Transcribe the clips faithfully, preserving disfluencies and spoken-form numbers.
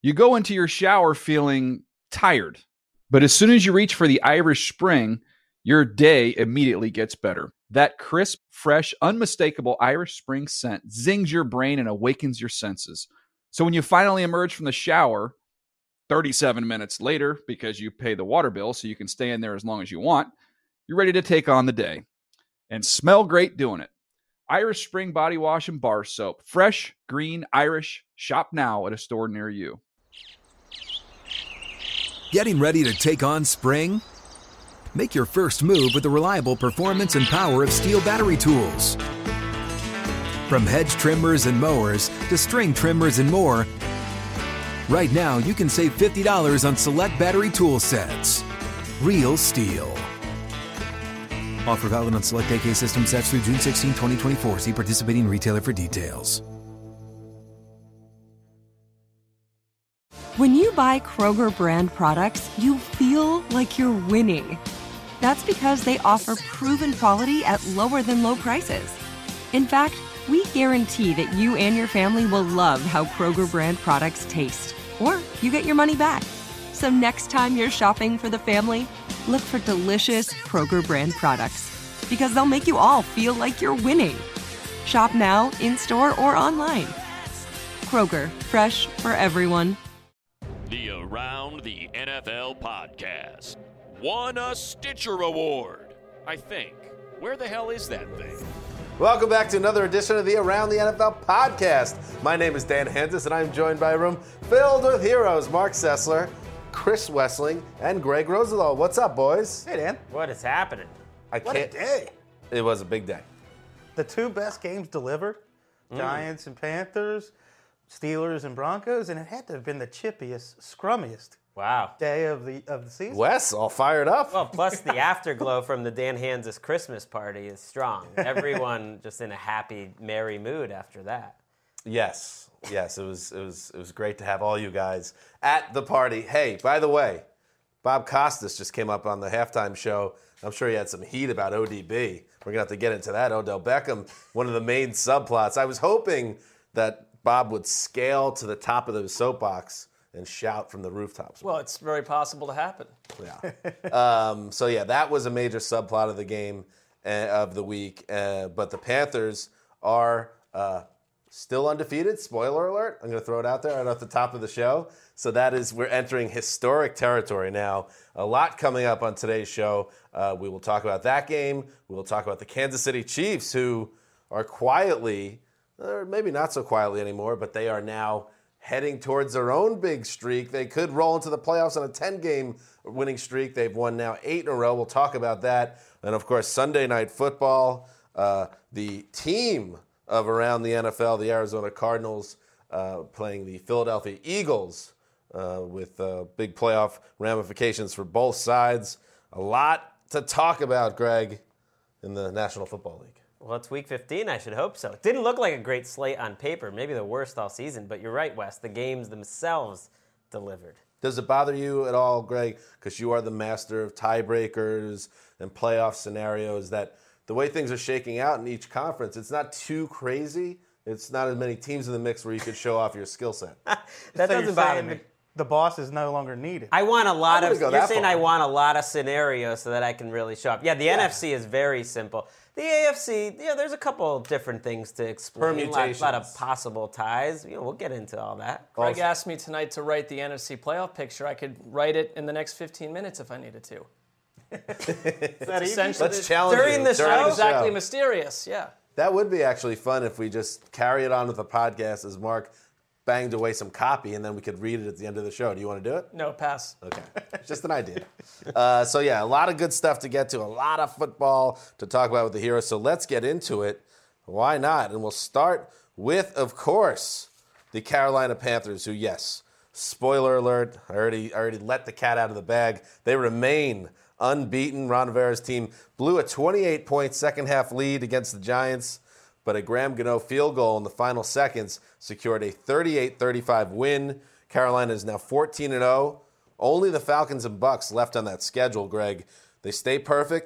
You go into your shower feeling tired, but as soon as you reach for the Irish Spring, your day immediately gets better. That crisp, fresh, unmistakable Irish Spring scent zings your brain and awakens your senses. So when you finally emerge from the shower, thirty-seven minutes later, because you pay the water bill so you can stay in there as long as you want, you're ready to take on the day. And smell great doing it. Irish Spring Body Wash and Bar Soap. Fresh, green, Irish. Shop now at a store near you. Getting ready to take on spring? Make your first move with the reliable performance and power of Steel battery tools. From hedge trimmers and mowers to string trimmers and more, right now you can save fifty dollars on select battery tool sets. Real Steel. Offer valid on select A K system sets through June sixteenth, twenty twenty-four. See participating retailer for details. When you buy Kroger brand products, you feel like you're winning. That's because they offer proven quality at lower than low prices. In fact, we guarantee that you and your family will love how Kroger brand products taste, or you get your money back. So next time you're shopping for the family, look for delicious Kroger brand products, because they'll make you all feel like you're winning. Shop now, in-store, or online. Kroger, fresh for everyone. The Around the N F L podcast won a Stitcher Award, I think. Where the hell is that thing? Welcome back to another edition of the Around the N F L podcast. My name is Dan Hansis, and I'm joined by a room filled with heroes. Mark Sessler, Chris Wessling, and Greg Rosenthal. What's up, boys? Hey, Dan. What is happening? I What can't, a day. It was a big day. The two best games delivered, mm. Giants and Panthers, Steelers and Broncos, and it had to have been the chippiest, scrummiest wow. day of the of the season. Wes, all fired up. Well, plus the afterglow from the Dan Hansis Christmas party is strong. Everyone just in a happy, merry mood after that. Yes, yes, it was it was it was great to have all you guys at the party. Hey, by the way, Bob Costas just came up on the halftime show. I'm sure he had some heat about O D B. We're gonna have to get into that. Odell Beckham, one of the main subplots. I was hoping that Bob would scale to the top of the soapbox and shout from the rooftops. Well, it's very possible to happen. Yeah. um, so, yeah, that was a major subplot of the game, uh, of the week. Uh, but the Panthers are uh, still undefeated. Spoiler alert. I'm going to throw it out there right off the top of the show. So that is, we're entering historic territory now. A lot coming up on today's show. Uh, we will talk about that game. We will talk about the Kansas City Chiefs, who are quietly, or maybe not so quietly anymore, but they are now heading towards their own big streak. They could roll into the playoffs on a ten-game winning streak. They've won now eight in a row. We'll talk about that. And, of course, Sunday Night Football, uh, the team of around the N F L, the Arizona Cardinals, uh, playing the Philadelphia Eagles uh, with uh, big playoff ramifications for both sides. A lot to talk about, Greg, in the National Football League. Well, it's week fifteen, I should hope so. It didn't look like a great slate on paper, maybe the worst all season, but you're right, Wes. The games themselves delivered. Does it bother you at all, Greg, because you are the master of tiebreakers and playoff scenarios, that the way things are shaking out in each conference, it's not too crazy? It's not as many teams in the mix where you could show off your skill set. that so doesn't bother me. The, the boss is no longer needed. I want a lot of, you're saying far. I want a lot of scenarios so that I can really show up. Yeah, the yeah. N F C is very simple. The A F C, yeah, there's a couple different things to explain. Permutations. A lot, lot of possible ties. You know, we'll get into all that. Greg Also, asked me tonight to write the N F C playoff picture. I could write it in the next fifteen minutes if I needed to. Is that easy? Let's challenge During you. the During show? the Exactly mysterious, yeah. That would be actually fun if we just carry it on with the podcast as Mark banged away some copy, and then we could read it at the end of the show. Do you want to do it? No, pass. Okay. Just an idea. Uh, so, yeah, a lot of good stuff to get to, a lot of football to talk about with the heroes. So let's get into it. Why not? And we'll start with, of course, the Carolina Panthers, who, yes, spoiler alert, I already, I already let the cat out of the bag. They remain unbeaten. Ron Rivera's team blew a twenty-eight point second-half lead against the Giants, but a Graham Gano field goal in the final seconds secured a thirty-eight thirty-five win. Carolina is now fourteen and oh. Only the Falcons and Bucks left on that schedule, Greg. They stay perfect.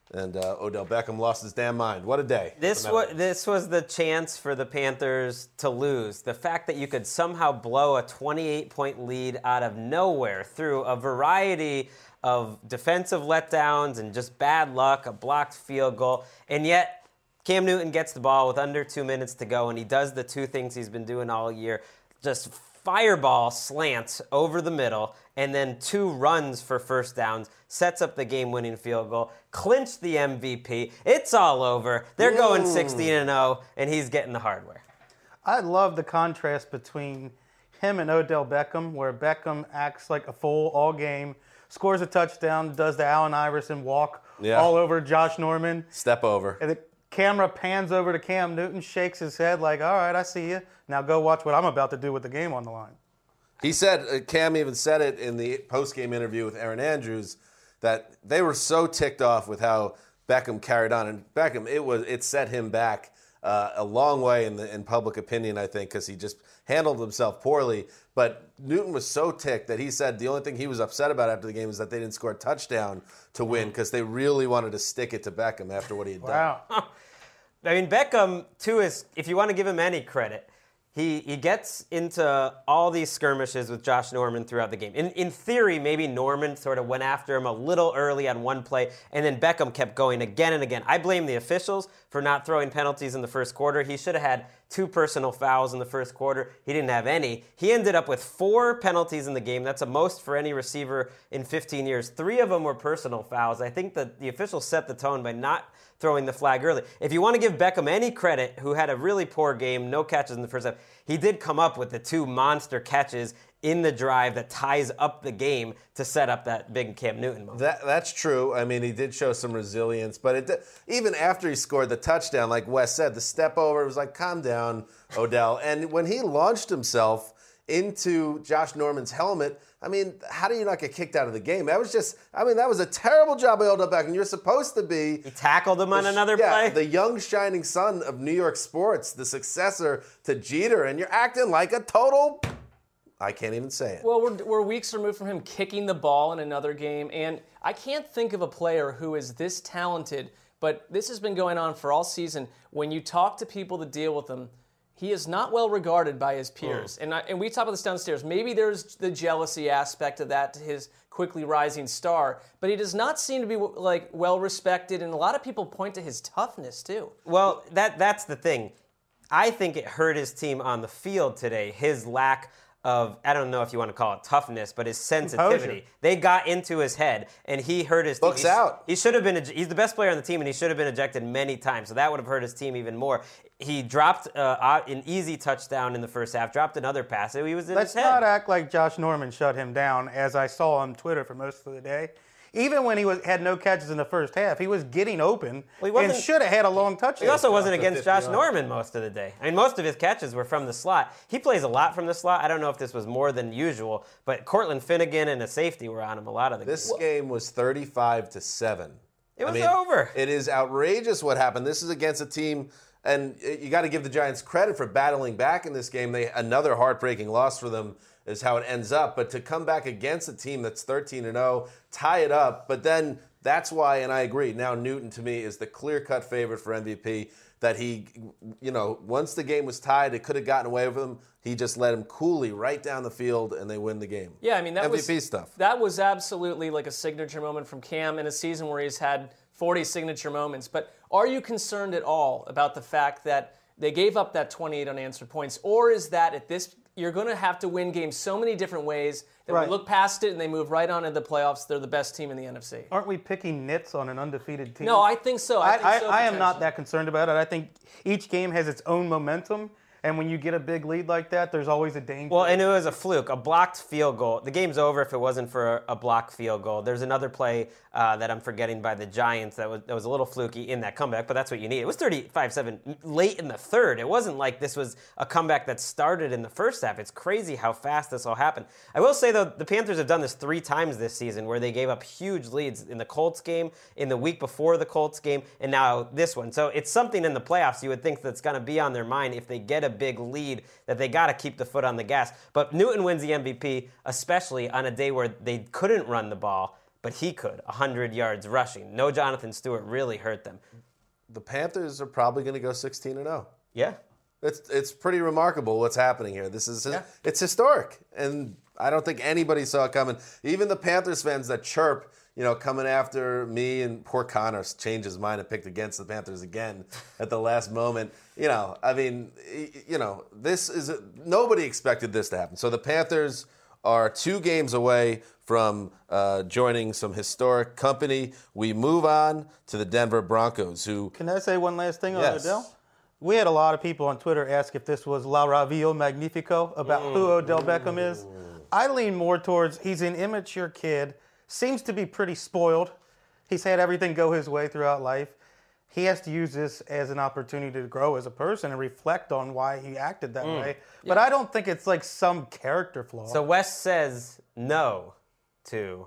And uh, Odell Beckham lost his damn mind. What a day. This was, this was the chance for the Panthers to lose. The fact that you could somehow blow a twenty-eight point lead out of nowhere through a variety of defensive letdowns and just bad luck, a blocked field goal, and yet Cam Newton gets the ball with under two minutes to go, and he does the two things he's been doing all year. Just fireball slants over the middle, and then two runs for first downs, sets up the game-winning field goal, clinched the M V P. It's all over. They're going sixteen and oh, and he's getting the hardware. I love the contrast between him and Odell Beckham, where Beckham acts like a fool all game, scores a touchdown, does the Allen Iverson walk Yeah. all over Josh Norman. Step over. And the camera pans over to Cam Newton, shakes his head like, all right, I see you. Now go watch what I'm about to do with the game on the line. He said, uh, Cam even said it in the post-game interview with Aaron Andrews, that they were so ticked off with how Beckham carried on. And Beckham, it was it set him back uh, a long way in, the, in public opinion, I think, because he just handled himself poorly. But Newton was so ticked that he said the only thing he was upset about after the game is that they didn't score a touchdown to win, because they really wanted to stick it to Beckham after what he had Wow. done. I mean, Beckham, too, is, if you want to give him any credit, he he gets into all these skirmishes with Josh Norman throughout the game. In in theory, maybe Norman sort of went after him a little early on one play, and then Beckham kept going again and again. I blame the officials for not throwing penalties in the first quarter. He should have had two personal fouls in the first quarter. He didn't have any. He ended up with four penalties in the game. That's a most for any receiver in fifteen years. Three of them were personal fouls. I think that the officials set the tone by not throwing the flag early. If you want to give Beckham any credit, who had a really poor game, no catches in the first half, he did come up with the two monster catches in the drive that ties up the game to set up that big Cam Newton moment. That, that's true. I mean, he did show some resilience, but it did, even after he scored the touchdown, like Wes said, the step over was like, calm down, Odell. And when he launched himself into Josh Norman's helmet, I mean, how do you not get kicked out of the game? That was just, I mean, that was a terrible job by Odell Beckham. You're supposed to be... He tackled him on the, another yeah, play? the young shining son of New York sports, the successor to Jeter, and you're acting like a total... I can't even say it. Well, we're, we're weeks removed from him kicking the ball in another game, and I can't think of a player who is this talented, but this has been going on for all season. When you talk to people that deal with him, he is not well regarded by his peers. Mm. And, I, and we talk about this downstairs. Maybe there's the jealousy aspect of that to his quickly rising star, but he does not seem to be like well respected, and a lot of people point to his toughness too. Well, that that's the thing. I think it hurt his team on the field today, his lack of, I don't know if you want to call it toughness, but his sensitivity. Composure. They got into his head, and he hurt his team. Looks He's- out. He should have been, he's the best player on the team, and he should have been ejected many times, so that would have hurt his team even more. He dropped uh, an easy touchdown in the first half, dropped another pass, and he was in Let's his head. not act like Josh Norman shut him down, as I saw on Twitter for most of the day. Even when he was had no catches in the first half, he was getting open Well, he and wasn't- should have had a long touchdown. He also wasn't to against fifty Josh yards. Norman most of the day. I mean, most of his catches were from the slot. He plays a lot from the slot. I don't know if this was more than usual, but Cortland Finnegan and a safety were on him a lot of the This games. game was thirty-five to seven. It was I mean, over. It is outrageous what happened. This is against a team, and you got to give the Giants credit for battling back in this game. They another heartbreaking loss for them is how it ends up. But to come back against a team that's thirteen and oh, tie it up, but then that's why, and I agree, now Newton to me is the clear-cut favorite for M V P, that he, you know, once the game was tied, it could have gotten away with him. He just let him coolly right down the field, and they win the game. Yeah, I mean, that M V P was stuff. That was absolutely like a signature moment from Cam in a season where he's had forty signature moments. But are you concerned at all about the fact that they gave up that twenty-eight unanswered points, or is that at this you're going to have to win games so many different ways that Right. we look past it and they move right on into the playoffs? They're the best team in the N F C. Aren't we picking nits on an undefeated team? No, I think so. I, I, think I, so, I am not potentially. that concerned about it. I think each game has its own momentum, and when you get a big lead like that, there's always a danger. Well, and it was a fluke, a blocked field goal. The game's over if it wasn't for a, a blocked field goal. There's another play uh, that I'm forgetting by the Giants that was that was a little fluky in that comeback, but that's what you need. It was thirty-five seven late in the third. It wasn't like this was a comeback that started in the first half. It's crazy how fast this all happened. I will say, though, the Panthers have done this three times this season where they gave up huge leads in the Colts game, in the week before the Colts game, and now this one. So it's something in the playoffs you would think that's going to be on their mind if they get a big lead, that they got to keep the foot on the gas. But Newton wins the M V P, especially on a day where they couldn't run the ball. but he could, one hundred yards rushing. No Jonathan Stewart really hurt them. The Panthers are probably going to go sixteen and oh. Yeah. It's it's pretty remarkable what's happening here. This is Yeah. It's historic, and I don't think anybody saw it coming. Even the Panthers fans that chirp, you know, coming after me and poor Connor changed his mind and picked against the Panthers again at the last moment. You know, I mean, you know, this is a, nobody expected this to happen. So the Panthers are two games away from uh, joining some historic company. We move on to the Denver Broncos, who... Can I say one last thing on Yes. Odell? We had a lot of people on Twitter ask if this was La Ravio Magnifico about mm. who Odell Beckham is. I lean more towards he's an immature kid, seems to be pretty spoiled. He's had everything go his way throughout life. He has to use this as an opportunity to grow as a person and reflect on why he acted that mm. way. But yeah. I don't think it's like some character flaw. So Wes says no to...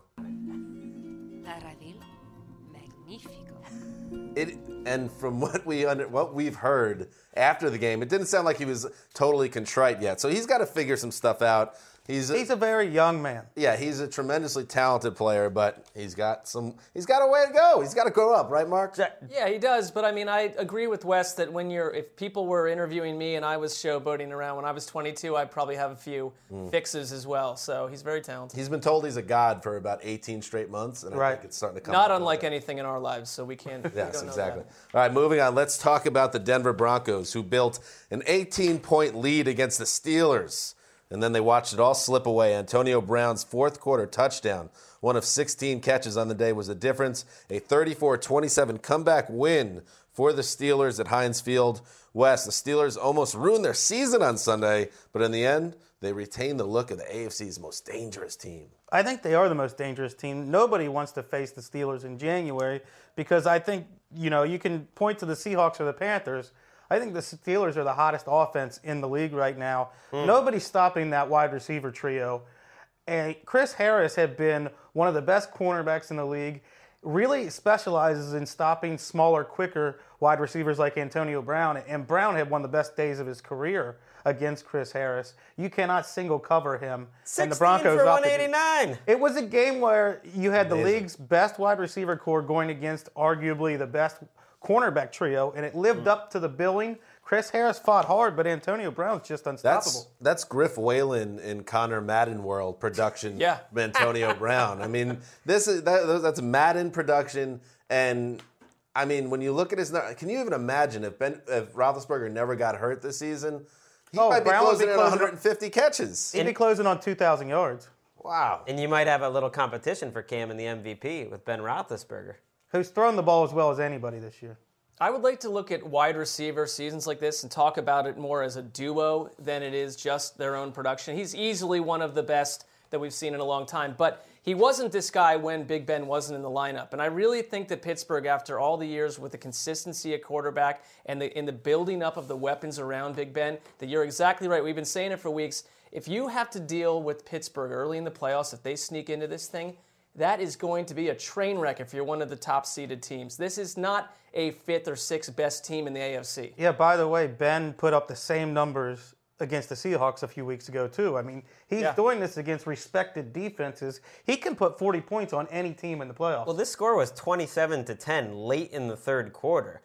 La Ravio Magnifico. It, and from what, we under, what we've heard after the game, it didn't sound like he was totally contrite yet. So he's got to figure some stuff out. He's a, he's a very young man. Yeah, he's a tremendously talented player, but he's got some. He's got a way to go. He's got to grow up, right, Mark? Yeah, he does. But I mean, I agree with Wes that when you're, if people were interviewing me and I was showboating around when I was twenty-two, I'd probably have a few mm. fixes as well. So he's very talented. He's been told he's a god for about eighteen straight months, and right. I think it's starting to come. Not unlike anything in our lives, so we can't. Yes, we exactly. All right, moving on. Let's talk about the Denver Broncos, who built an eighteen-point lead against the Steelers. And then they watched it all slip away. Antonio Brown's fourth quarter touchdown, one of sixteen catches on the day, was the difference. A thirty-four twenty-seven comeback win for the Steelers at Heinz Field. West, the Steelers almost ruined their season on Sunday, but in the end, they retained the look of the A F C's most dangerous team. I think they are the most dangerous team. Nobody wants to face the Steelers in January because I think, you know, you can point to the Seahawks or the Panthers. I think the Steelers are the hottest offense in the league right now. Mm. Nobody's stopping that wide receiver trio. And Chris Harris had been one of the best cornerbacks in the league, really specializes in stopping smaller, quicker wide receivers like Antonio Brown. And Brown had one of the best days of his career against Chris Harris. You cannot single cover him. sixteen and the Broncos for one eighty-nine. It was a game where you had the Amazing. league's best wide receiver core going against arguably the best cornerback trio, and it lived mm. up to the billing. Chris Harris fought hard, but Antonio Brown's just unstoppable. That's, that's Griff Whalen in Connor Madden world production. Yeah. Antonio Brown. I mean, this is that, that's Madden production, and I mean, when you look at his, can you even imagine if Ben, if Roethlisberger never got hurt this season? He oh, might be Brown closing be at closing one hundred fifty catches. He'd be closing on two thousand yards. Wow. And you might have a little competition for Cam in the M V P with Ben Roethlisberger, who's thrown the ball as well as anybody this year. I would like to look at wide receiver seasons like this and talk about it more as a duo than it is just their own production. He's easily one of the best that we've seen in a long time, but he wasn't this guy when Big Ben wasn't in the lineup. And I really think that Pittsburgh, after all the years with the consistency at quarterback and the, in the building up of the weapons around Big Ben, that you're exactly right. We've been saying it for weeks. If you have to deal with Pittsburgh early in the playoffs, if they sneak into this thing, that is going to be a train wreck if you're one of the top-seeded teams. This is not a fifth or sixth best team in the A F C. Yeah, by the way, Ben put up the same numbers against the Seahawks a few weeks ago, too. I mean, he's yeah. doing this against respected defenses. He can put forty points on any team in the playoffs. Well, this score was twenty-seven to ten late in the third quarter.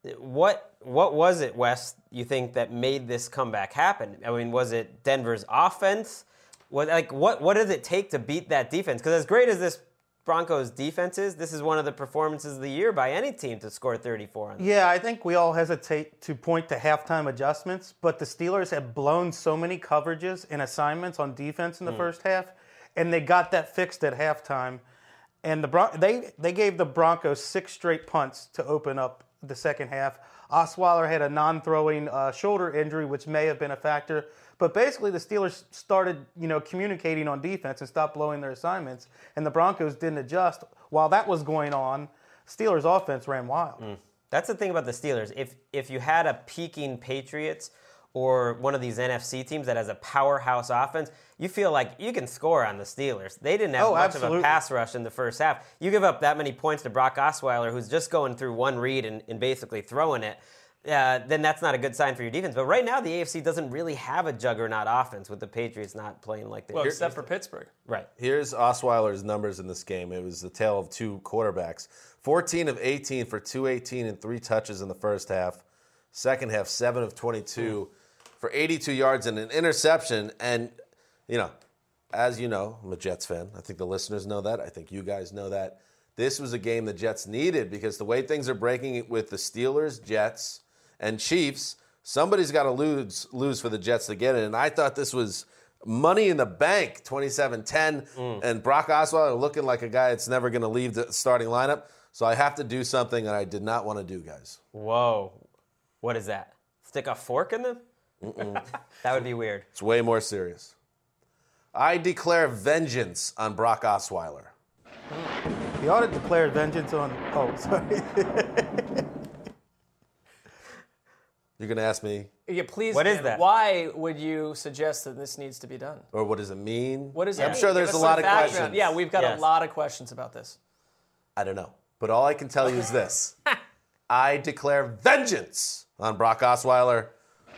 What what was it, Wes, you think, that made this comeback happen? I mean, was it Denver's offense? What like what what does it take to beat that defense? Because as great as this Broncos defense is, this is one of the performances of the year by any team to score thirty-four on them. Yeah, I think we all hesitate to point to halftime adjustments, but the Steelers have blown so many coverages and assignments on defense in the mm. first half, and they got that fixed at halftime. And the Bron- they they gave the Broncos six straight punts to open up the second half. Osweiler had a non-throwing uh, shoulder injury, which may have been a factor. But basically, the Steelers started, you know, communicating on defense and stopped blowing their assignments, and the Broncos didn't adjust. While that was going on, Steelers' offense ran wild. Mm. That's the thing about the Steelers. If if you had a peaking Patriots or one of these N F C teams that has a powerhouse offense, you feel like you can score on the Steelers. They didn't have oh, much absolutely. of a pass rush in the first half. You give up that many points to Brock Osweiler, who's just going through one read and, and basically throwing it. uh, then that's not a good sign for your defense. But right now, the A F C doesn't really have a juggernaut offense with the Patriots not playing like they Well, do. except for Pittsburgh. Right. Here's Osweiler's numbers in this game. It was the tale of two quarterbacks. fourteen of eighteen for two eighteen and three touches in the first half. Second half, seven of twenty-two for eighty-two yards and an interception. And, you know, as you know, I'm a Jets fan. I think the listeners know that. I think you guys know that. This was a game the Jets needed because the way things are breaking with the Steelers, Jets, and Chiefs, somebody's got to lose lose for the Jets to get it. And I thought this was money in the bank, twenty-seven ten. Mm. And Brock Osweiler looking like a guy that's never going to leave the starting lineup. So I have to do something that I did not want to do, guys. Whoa. What is that? Stick a fork in them? That would be weird. It's way more serious. I declare vengeance on Brock Osweiler. He ought to declare vengeance on. Oh, sorry. You're going to ask me, Yeah, please. What is Dan, that? Why would you suggest that this needs to be done? or what does it mean? What is I'm it? sure Give there's us a some lot of background. questions. Yeah, we've got Yes. a lot of questions about this. I don't know. But all I can tell you is this. I declare vengeance on Brock Osweiler.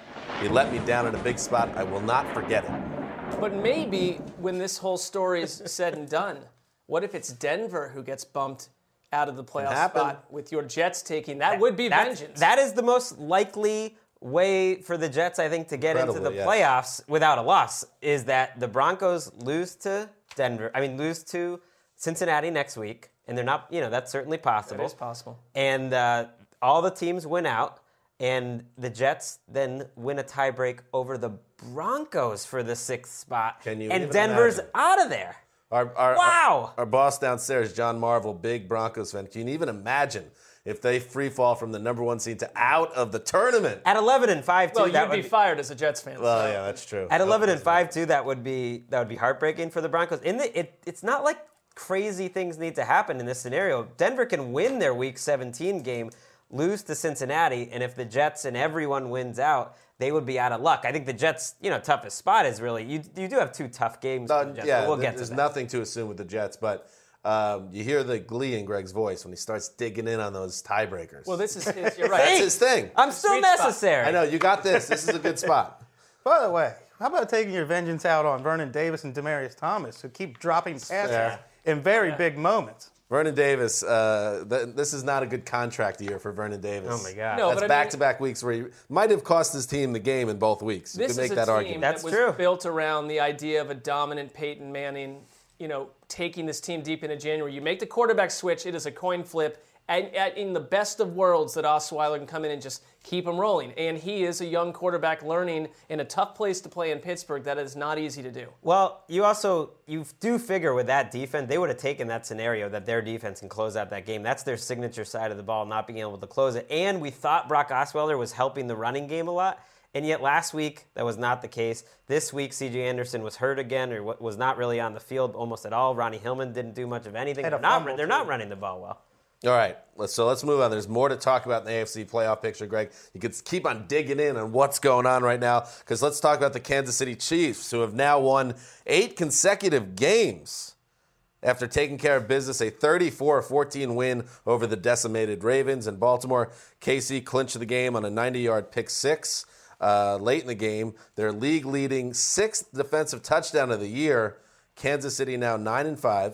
He let me down in a big spot. I will not forget it. But maybe when this whole story is said and done, what if it's Denver who gets bumped out of the playoff happen. spot with your Jets taking? That would be That's- vengeance. That is the most likely way for the Jets, I think, to get into the Incredibly, yes. playoffs without a loss is that the Broncos lose to Denver. I mean, lose to Cincinnati next week, and they're not. You know, that's certainly possible. That is possible. And uh, all the teams win out, and the Jets then win a tiebreak over the Broncos for the sixth spot. Can you and even Denver's imagine? out of there. Our, our, Wow. Our, our boss downstairs, John Marvel, big Broncos fan. Can you even imagine if they free fall from the number one seed to out of the tournament? At eleven and five, too. well, that you'd be would fired as a Jets fan. Well, so. yeah, that's true. At eleven and five too, that would be that would be heartbreaking for the Broncos. In the it, it's not like crazy things need to happen in this scenario. Denver can win their Week seventeen game, lose to Cincinnati, and if the Jets and everyone wins out, they would be out of luck. I think the Jets, you know, toughest spot is really you. You do have two tough games. Uh, for the Jets, yeah, but we'll th- get to there's that. nothing to assume with the Jets, but um, you hear the glee in Greg's voice when he starts digging in on those tiebreakers. Well, this is his, you're right. That's his thing. I'm still Sweet spot. necessary. I know, you got this. This is a good spot. By the way, how about taking your vengeance out on Vernon Davis and Demaryius Thomas, who keep dropping passes Yeah. in very big moments? Vernon Davis, uh, th- this is not a good contract year for Vernon Davis. Oh my God. No, That's but I mean- back-to-back weeks where he might have cost his team the game in both weeks. You This could make is a that team argument. That's that was true. built around the idea of a dominant Peyton Manning, you know, taking this team deep into January. You make the quarterback switch, it is a coin flip. And, and in the best of worlds, that Osweiler can come in and just keep them rolling. And he is a young quarterback learning in a tough place to play in Pittsburgh. That is not easy to do. Well, you also you do figure with that defense, they would have taken that scenario that their defense can close out that game. That's their signature side of the ball, not being able to close it. And we thought Brock Osweiler was helping the running game a lot. And yet last week, that was not the case. This week, C J Anderson was hurt again or was not really on the field almost at all. Ronnie Hillman didn't do much of anything. Had a They're not, fumble, they're too. not running the ball well. All right, let's, so let's move on. There's more to talk about in the A F C playoff picture, Greg. You could keep on digging in on what's going on right now because let's talk about the Kansas City Chiefs, who have now won eight consecutive games after taking care of business, a thirty-four fourteen win over the decimated Ravens in Baltimore. K C clinched the game on a ninety-yard pick six uh, late in the game. Their league-leading sixth defensive touchdown of the year. Kansas City now nine and five.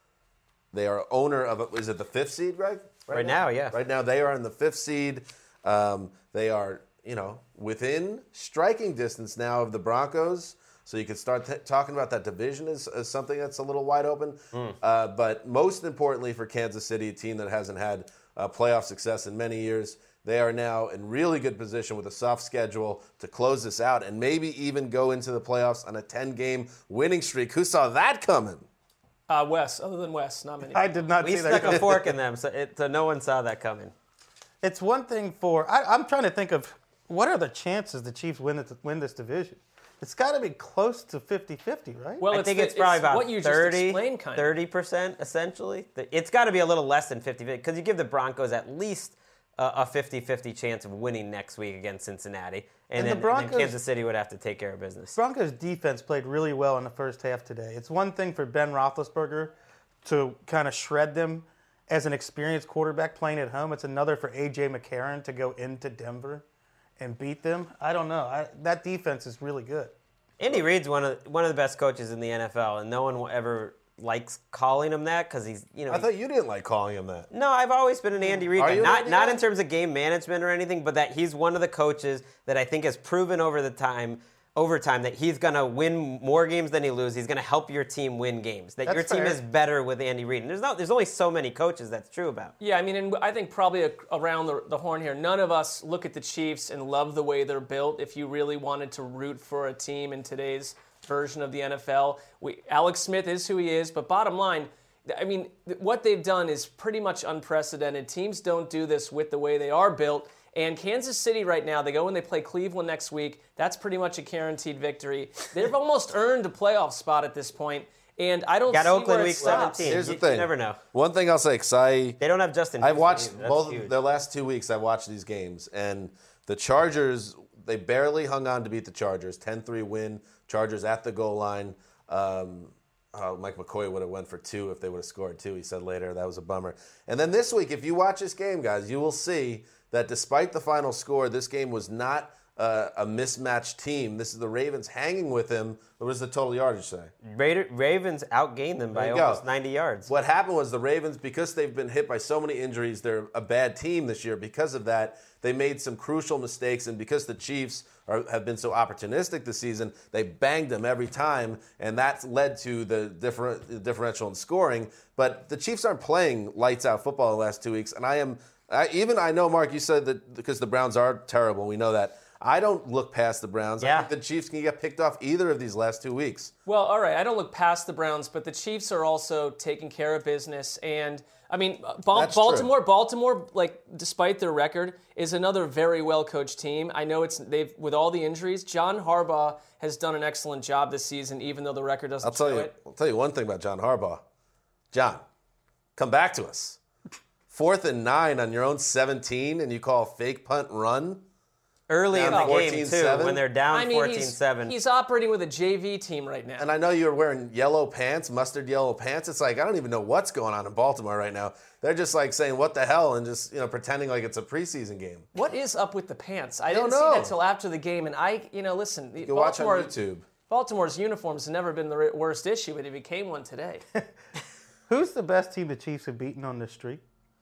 They are owner of, is it the fifth seed, Greg? Right now, yeah. Right now, they are in the fifth seed. Um, they are, you know, within striking distance now of the Broncos. So you could start t- talking about that division as, as something that's a little wide open. Mm. Uh, but most importantly for Kansas City, a team that hasn't had uh, playoff success in many years, they are now in really good position with a soft schedule to close this out and maybe even go into the playoffs on a ten-game winning streak. Who saw that coming? Uh, Wes, other than Wes, not many. I did not We see stuck that. a fork in them, so, it, so no one saw that coming. It's one thing for I, I'm trying to think of what are the chances the Chiefs win this, win this division. It's got to be close to fifty-fifty, right? Well, I think the- it's probably about what you thirty, just explained, kind of. thirty percent essentially. The- It's got to be a little less than fifty because you give the Broncos at least a, a fifty-fifty chance of winning next week against Cincinnati. And, And the then, and Broncos- then Kansas City would have to take care of business. Broncos defense played really well in the first half today. It's one thing for Ben Roethlisberger to kind of shred them as an experienced quarterback playing at home. It's another for A J McCarron to go into Denver and beat them. I don't know. I, that defense is really good. Andy Reid's one of one of the best coaches in the N F L, and no one will ever likes calling him that because he's, you know. I thought you didn't like calling him that. No, I've always been an Andy Reid Are guy. you an Not Andy not guy? in terms of game management or anything, but that he's one of the coaches that I think has proven over the time, over time, that he's going to win more games than he loses. He's going to help your team win games. That That's your team fair. is better with Andy Reid. And there's not, there's only so many coaches that's true about. Yeah, I mean, and I think probably a, around the, the horn here, none of us look at the Chiefs and love the way they're built. If you really wanted to root for a team in today's version of the N F L, we, Alex Smith is who he is, but bottom line, I mean, what they've done is pretty much unprecedented. Teams don't do this with the way they are built. And Kansas City right now, they go and they play Cleveland next week. That's pretty much a guaranteed victory. They've almost earned a playoff spot at this point. And I don't Got see Oakland where it week stops. seventeen. Here's the You- thing. You never know. One thing I'll say, because I They don't have Justin. I've Houston watched either. That's both huge. the last two weeks. I've watched these games, and the Chargers, they barely hung on to beat the Chargers. ten three win. Chargers at the goal line. Um, oh, Mike McCoy would have went for two if they would have scored two. He said later that was a bummer. And then this week, if you watch this game, guys, you will see that despite the final score, this game was not uh, a mismatched team. This is the Ravens hanging with him. What was the total yardage say? Raider, Ravens outgained them by There you go. almost ninety yards. What happened was the Ravens, because they've been hit by so many injuries, they're a bad team this year. Because of that, they made some crucial mistakes, and because the Chiefs are, have been so opportunistic this season, they banged them every time, and that's led to the different the differential in scoring. But the Chiefs aren't playing lights out football the last two weeks, and I am I, even I know, Mark, you said that because the Browns are terrible, we know that. I don't look past the Browns. Yeah. I think the Chiefs can get picked off either of these last two weeks. Well, all right, I don't look past the Browns, but the Chiefs are also taking care of business. And, I mean, Bal- That's Baltimore, true. Baltimore, like, despite their record, is another very well-coached team. I know it's they've with all the injuries, John Harbaugh has done an excellent job this season, even though the record doesn't I'll tell show you. it. I'll tell you one thing about John Harbaugh. John, come back to us. Fourth and nine on your own seventeen, and you call a fake punt run. Early in Down the game, too, fourteen seven. when they're down I mean, fourteen he's, seven. he's operating with a J V team right now. And I know you're wearing yellow pants, mustard yellow pants. It's like I don't even know what's going on in Baltimore right now. They're just like saying what the hell and just you know pretending like it's a preseason game. What is up with the pants? I don't didn't know. see that till after the game, and I, you know, listen. You can watch on Baltimore, YouTube. Baltimore's uniforms have never been the worst issue, but it became one today. Who's the best team the Chiefs have beaten on this streak?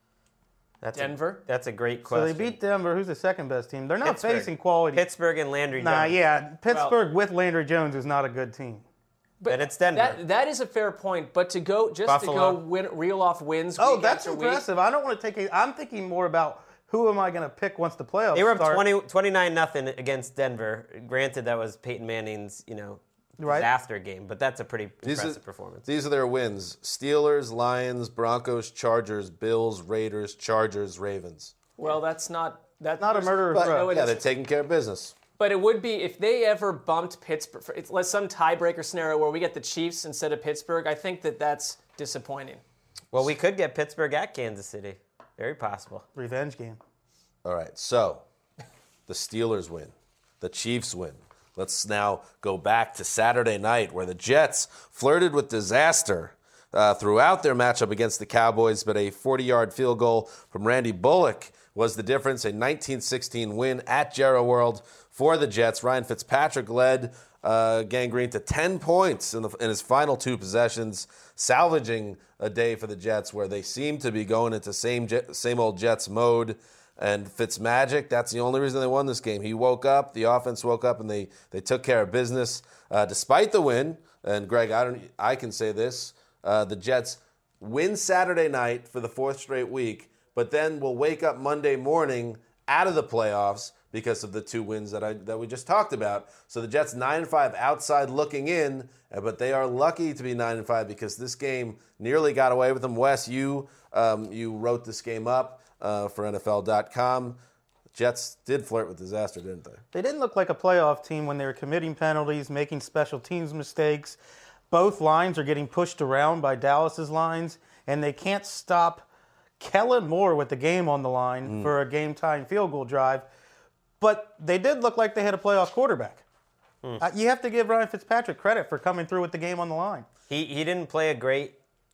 That's Denver. A, that's a great So question. they beat Denver. Who's the second best team? They're not Pittsburgh. facing quality. Pittsburgh and Landry Nah, Jones. yeah. Pittsburgh with Landry Jones is not a good team. But Then it's Denver. That, that is a fair point, but to go just Buffalo. to go win, reel off wins. Oh, week that's after week, impressive. I don't want to take a. I'm thinking more about who am I going to pick once the playoffs They were up start. twenty, twenty-nine nothing against Denver. Granted, that was Peyton Manning's, you know, Right. disaster game, but that's a pretty These impressive are, performance. These are their wins: Steelers, Lions, Broncos, Chargers, Bills, Raiders, Chargers, Ravens. Well, that's not that's Not a murderer's But row. it yeah, is. they're taking care of business. But it would be if they ever bumped Pittsburgh. It's like some tiebreaker scenario where we get the Chiefs instead of Pittsburgh. I think that that's disappointing. Well, we could get Pittsburgh at Kansas City. Very possible. Revenge game. All right, so the Steelers win, the Chiefs win. Let's now go back to Saturday night where the Jets flirted with disaster uh, throughout their matchup against the Cowboys, but a forty-yard field goal from Randy Bullock was the difference. A nineteen sixteen win at Jerry World for the Jets. Ryan Fitzpatrick led uh, Gang Green to ten points in, the, in his final two possessions, salvaging a day for the Jets where they seem to be going into same Jet, same old Jets mode. And Fitzmagic, that's the only reason they won this game. He woke up, the offense woke up, and they, they took care of business. Uh, despite the win, and Greg, I don't, I can say this, uh, the Jets win Saturday night for the fourth straight week, but then will wake up Monday morning out of the playoffs because of the two wins that I that we just talked about. So the Jets nine and five outside looking in, uh, but they are lucky to be nine and five because this game nearly got away with them. Wes, you um, you wrote this game up. Uh, for N F L dot com. Jets did flirt with disaster, didn't they? They didn't look like a playoff team when they were committing penalties, making special teams mistakes. Both lines are getting pushed around by Dallas's lines, and they can't stop Kellen Moore with the game on the line Mm. for a game-tying field goal drive. But they did look like they had a playoff quarterback. Mm. Uh, you have to give Ryan Fitzpatrick credit for coming through with the game on the line. He he didn't play a great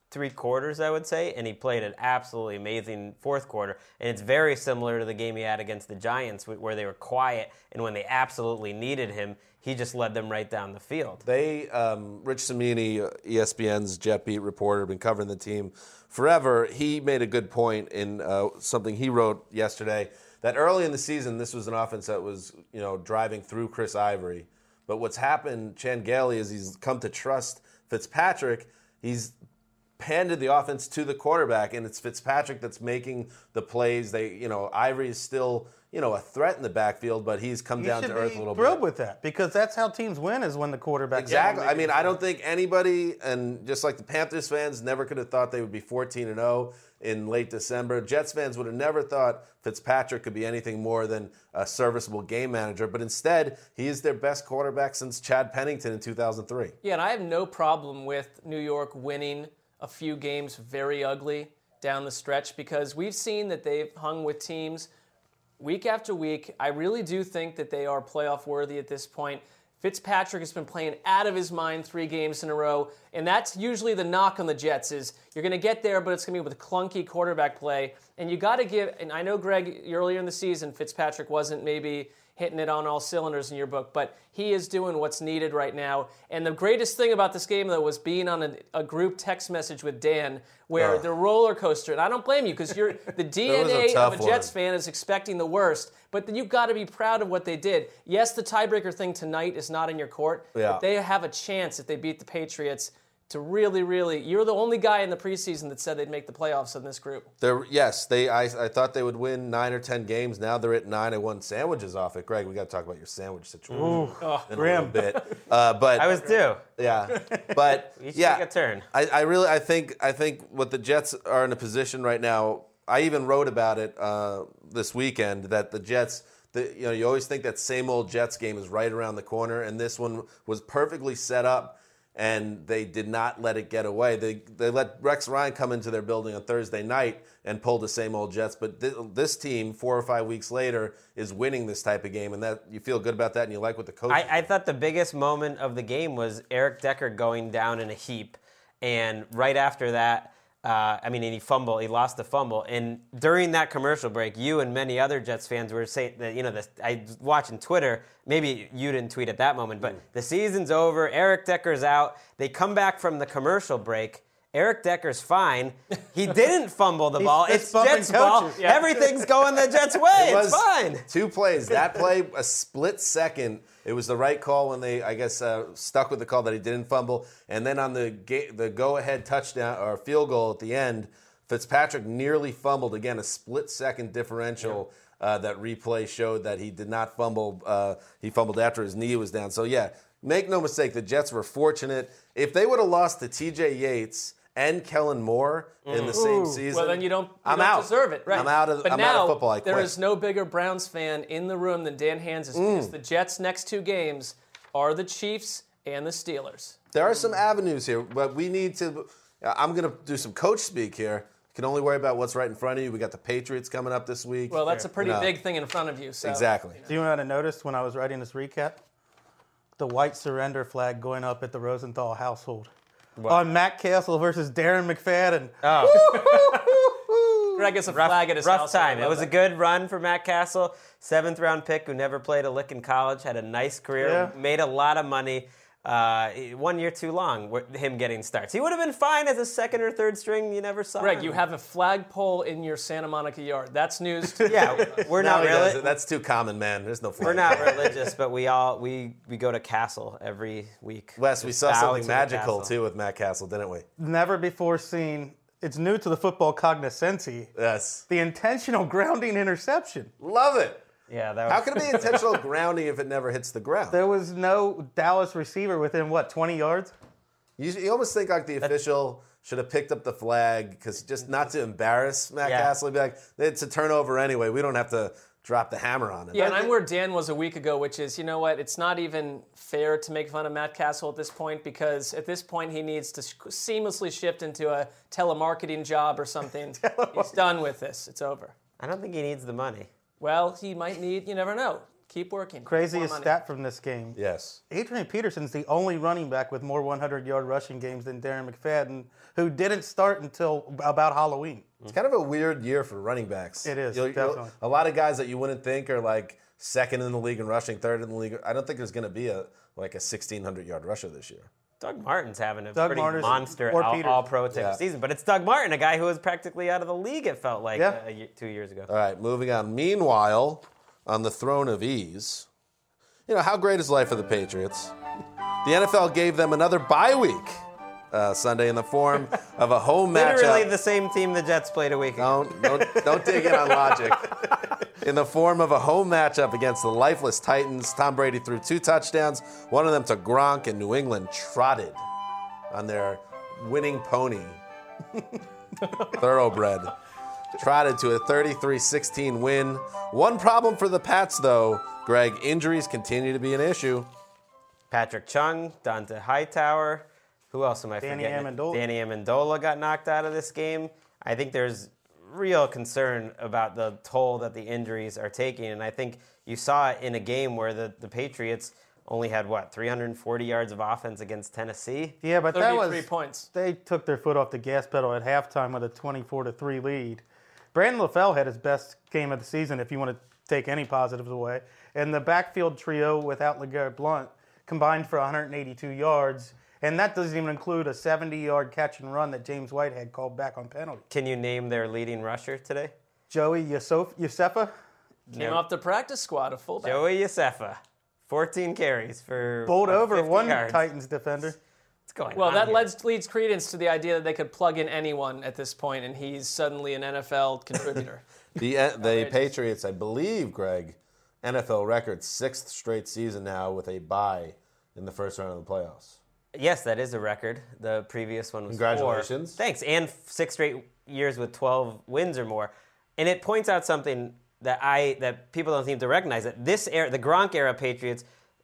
three quarters, I would say, and he played an absolutely amazing fourth quarter. And it's very similar to the game he had against the Giants, where they were quiet, and when they absolutely needed him, he just led them right down the field. They, um, Rich Cimini, E S P N's Jet Beat reporter, been covering the team forever. He made a good point in uh, something he wrote yesterday, that early in the season, this was an offense that was, you know, driving through Chris Ivory. But what's happened, Chan Gailey, is he's come to trust Fitzpatrick. He's handed the offense to the quarterback, and it's Fitzpatrick that's making the plays. They, you know, Ivory is still, you know, a threat in the backfield, but he's come You down should to earth be a little thrilled bit. with that, because that's how teams win, is when the quarterback. Exactly. I mean, I don't think anybody, and just like the Panthers fans never could have thought they would be fourteen and oh in late December, Jets fans would have never thought Fitzpatrick could be anything more than a serviceable game manager. But instead, he is their best quarterback since Chad Pennington in two thousand three. Yeah, and I have no problem with New York winning a few games very ugly down the stretch, because we've seen that they've hung with teams week after week. I really do think that they are playoff worthy at this point. Fitzpatrick has been playing out of his mind three games in a row, and that's usually the knock on the Jets is you're going to get there, but it's going to be with clunky quarterback play. And you got to give, and I know, Greg, earlier in the season, Fitzpatrick wasn't maybe hitting it on all cylinders in your book, but he is doing what's needed right now. And the greatest thing about this game, though, was being on a, a group text message with Dan, where Ugh. the roller coaster, and I don't blame you, because you're the D N was a A tough of a Jets one. fan is expecting the worst, but then you've got to be proud of what they did. Yes, the tiebreaker thing tonight is not in your court, Yeah. but they have a chance if they beat the Patriots to really, really, you're the only guy in the preseason that said they'd make the playoffs in this group. They're, yes, they. I, I thought they would win nine or ten games. Now they're at nine and one sandwiches off it. Greg, we got to talk about your sandwich situation Ooh, oh, in a little bit. Uh, but I was due. Yeah, but Each yeah, take a turn. I, I really, I think, I think what the Jets are in a position right now. I even wrote about it uh, this weekend that the Jets. The, you know, you always think that same old Jets game is right around the corner, and this one was perfectly set up. And they did not let it get away. They they let Rex Ryan come into their building on Thursday night and pull the same old Jets. But th- this team, four or five weeks later, is winning this type of game, and that you feel good about that, and you like what the coach. I, I thought the biggest moment of the game was Eric Decker going down in a heap, and right after that, uh, I mean, and he fumbled, he lost the fumble, and during that commercial break, you and many other Jets fans were saying that, you know, the, I was watching Twitter. Maybe you didn't tweet at that moment, but mm. the season's over. Eric Decker's out. They come back from the commercial break. Eric Decker's fine. He didn't fumble the ball. It's Jets' ball. Yeah. Everything's going the Jets' way. It it's fine. Two plays. That play, a split second. It was the right call when they, I guess, uh, stuck with the call that he didn't fumble. And then on the ga- the go-ahead touchdown or field goal at the end, Fitzpatrick nearly fumbled. Again, a split-second differential. Yeah. Uh, that replay showed that he did not fumble. Uh, he fumbled after his knee was down. So, yeah, make no mistake, the Jets were fortunate. If they would have lost to T J Yates and Kellen Moore mm. in the same season, well, then you don't, you I'm don't out. deserve it. Right. I'm out of, but I'm now, out of football. I quit. There is no bigger Browns fan in the room than Dan Hanzus, mm. because the Jets' next two games are the Chiefs and the Steelers. There are some avenues here, but we need to – I'm going to do some coach speak here. Can only worry about what's right in front of you. We got the Patriots coming up this week. Well, that's a pretty you know. big thing in front of you. So, exactly. You know. Do you know what I noticed when I was writing this recap? The white surrender flag going up at the Rosenthal household. What? On Matt Castle versus Darren McFadden. Oh. Greg gets a rough, flag at his rough house. time. It was that. a good run for Matt Castle. Seventh round pick who never played a lick in college, had a nice career, yeah. made a lot of money. Uh, one year too long, him getting starts. He would have been fine as a second or third string. You never saw Greg, him. you have a flagpole in your Santa Monica yard. That's news to Yeah, we're no, not really. That's too common, man. There's no flag. We're not religious, but we all we, we go to Castle every week. Wes, we saw Bow something to magical too with Matt Castle, didn't we? Never before seen. It's new to the football cognoscency. Yes. The intentional grounding interception. Love it. Yeah, that was... How can it be intentional grounding if it never hits the ground? There was no Dallas receiver within, what, twenty yards? You, you almost think like the official should have picked up the flag because just not to embarrass Matt yeah. Castle. Be like, it's a turnover anyway. We don't have to drop the hammer on it. Yeah, and I'm where Dan was a week ago, which is, you know what, it's not even fair to make fun of Matt Castle at this point because at this point he needs to seamlessly shift into a telemarketing job or something. He's done with this. It's over. I don't think he needs the money. Well, he might need, you never know. Keep working. Craziest More money. stat from this game. Yes. Adrian Peterson's the only running back with more hundred-yard rushing games than Darren McFadden, who didn't start until about Halloween. It's kind of a weird year for running backs. It is, You'll- you'll- definitely. a lot of guys that you wouldn't think are like second in the league in rushing, third in the league. I don't think there's going to be a like a sixteen hundred yard rusher this year. Doug Martin's having a Doug pretty Martin's- monster or all, Peterson. all-pro type Yeah. of season. But it's Doug Martin, a guy who was practically out of the league, it felt like, Yeah. a, a year, two years ago. All right, moving on. Meanwhile, on the throne of ease, you know, how great is life for the Patriots? The N F L gave them another bye week uh, Sunday in the form of a home matchup. Literally the same team the Jets played a week ago. Don't, don't, don't dig in on logic. In the form of a home matchup against the lifeless Titans, Tom Brady threw two touchdowns, one of them to Gronk, and New England trotted on their winning pony, Thoroughbred. Trotted to a thirty-three sixteen win. One problem for the Pats, though, Greg, injuries continue to be an issue. Patrick Chung, Dante Hightower. Who else am I Danny forgetting? Amendola. Danny Amendola got knocked out of this game. I think there's real concern about the toll that the injuries are taking. And I think you saw it in a game where the, the Patriots only had, what, three hundred forty yards of offense against Tennessee? Yeah, but that was thirty-three points. They took their foot off the gas pedal at halftime with a twenty-four to three lead. Brandon LaFell had his best game of the season, if you want to take any positives away. And the backfield trio without LeGarrette Blount combined for one hundred eighty-two yards. And that doesn't even include a seventy-yard catch and run that James White had called back on penalty. Can you name their leading rusher today? Joey Yusuf- Yusefa Came off the practice squad, a fullback. Joey Yusefa. fourteen carries for bowled about over fifty one yards. Titans defender. What's going Well, on that here? leads, leads credence to the idea that they could plug in anyone at this point, and he's suddenly an N F L contributor. The uh, the Outrageous. Patriots, I believe, Greg, N F L record, sixth straight season now with a bye in the first round of the playoffs. Yes, that is a record. The previous one was Congratulations. four. Thanks. And six straight years with twelve wins or more. And it points out something that I that people don't seem to recognize, that this era, the Gronk era Patriots,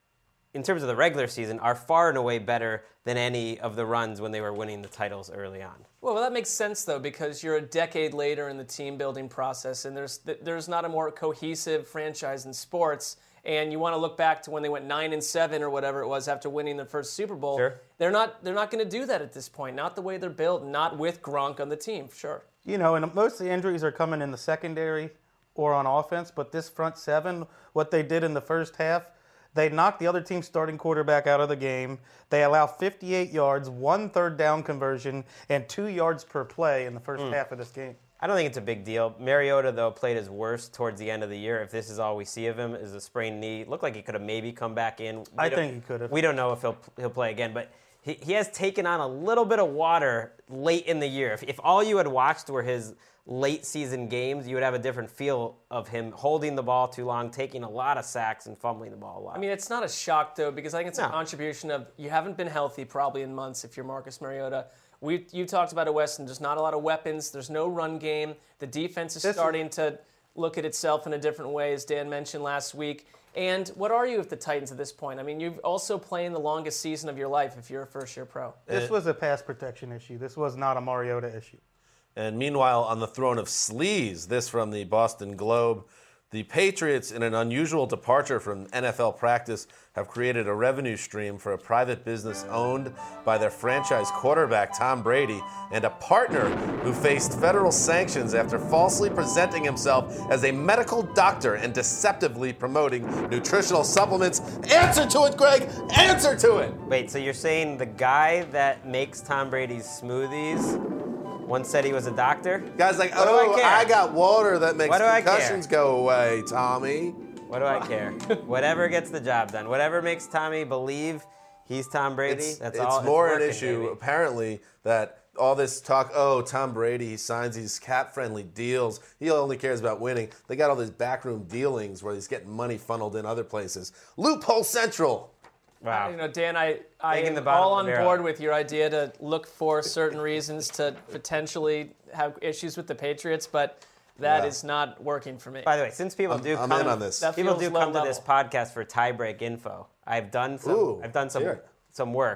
in terms of the regular season, are far and away better than any of the runs when they were winning the titles early on. Well, that makes sense, though, because you're a decade later in the team-building process, and there's there's not a more cohesive franchise in sports, and you want to look back to when they went nine and seven or whatever it was after winning their first Super Bowl. Sure. They're not they're not going to do that at this point. Not the way they're built. Not with Gronk on the team. Sure. You know, and most of the injuries are coming in the secondary or on offense, but this front seven, what they did in the first half, they knocked the other team's starting quarterback out of the game. They allow fifty-eight yards, one third down conversion, and two yards per play in the first half of this game. I don't think it's a big deal. Mariota, though, played his worst towards the end of the year. If this is all we see of him, is a sprained knee. It looked like he could have maybe come back in. We I don't- think he could have. We don't know if he'll he'll play again, but he, he has taken on a little bit of water late in the year. If, if all you had watched were his late season games, you would have a different feel of him holding the ball too long, taking a lot of sacks, and fumbling the ball a lot. I mean, it's not a shock, though, because I think it's No. a contribution of you haven't been healthy probably in months if you're Marcus Mariota. We, you talked about it, Weston. There's not a lot of weapons. There's no run game. The defense is This is- starting to look at itself in a different way, as Dan mentioned last week. And what are you with the Titans at this point? I mean, you've also playing the longest season of your life if you're a first-year pro. This was a pass protection issue. This was not a Mariota issue. And meanwhile, on the throne of sleaze, this from the Boston Globe, the Patriots, in an unusual departure from N F L practice, have created a revenue stream for a private business owned by their franchise quarterback, Tom Brady, and a partner who faced federal sanctions after falsely presenting himself as a medical doctor and deceptively promoting nutritional supplements. Answer to it, Greg! Answer to it! Wait, so you're saying the guy that makes Tom Brady's smoothies once said he was a doctor? Guys like, What do I oh, care? I got water that makes What do I care? concussions go away, Tommy. What do I care? Whatever gets the job done. Whatever makes Tommy believe he's Tom Brady, It's, that's it's all. more an working, issue, baby. apparently, that all this talk, oh, Tom Brady, he signs these cap-friendly deals. He only cares about winning. They got all these backroom dealings where he's getting money funneled in other places. Loophole Central. Wow. You know, Dan, I, I Digging am the bottom all of on the barrel. board with your idea to look for certain reasons to potentially have issues with the Patriots, but that is Yeah. not working for me. By the way, since people I'm- do I'm come, in on this. That people feels do low come to this level. podcast for tiebreak info. I've done some. Ooh, I've done some hear it. some work,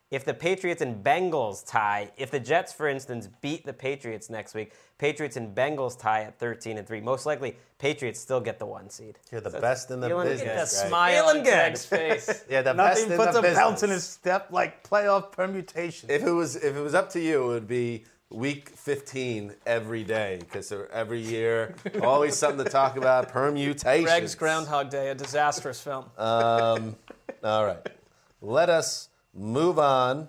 if the Patriots and Bengals tie, if the Jets, for instance, beat the Patriots next week, Patriots and Bengals tie at thirteen and three. Most likely, Patriots still get the one seed. You're the So best in the feeling- business. Get that Greg. smile Feeling on good. Greg's face. Yeah, the best Nothing in puts the a business. bounce in his step like playoff permutation. If it was if it was up to you, it would be week fifteen every day because every year, always something to talk about. Permutations. Greg's Groundhog Day, a disastrous film. Um, all right, let us move on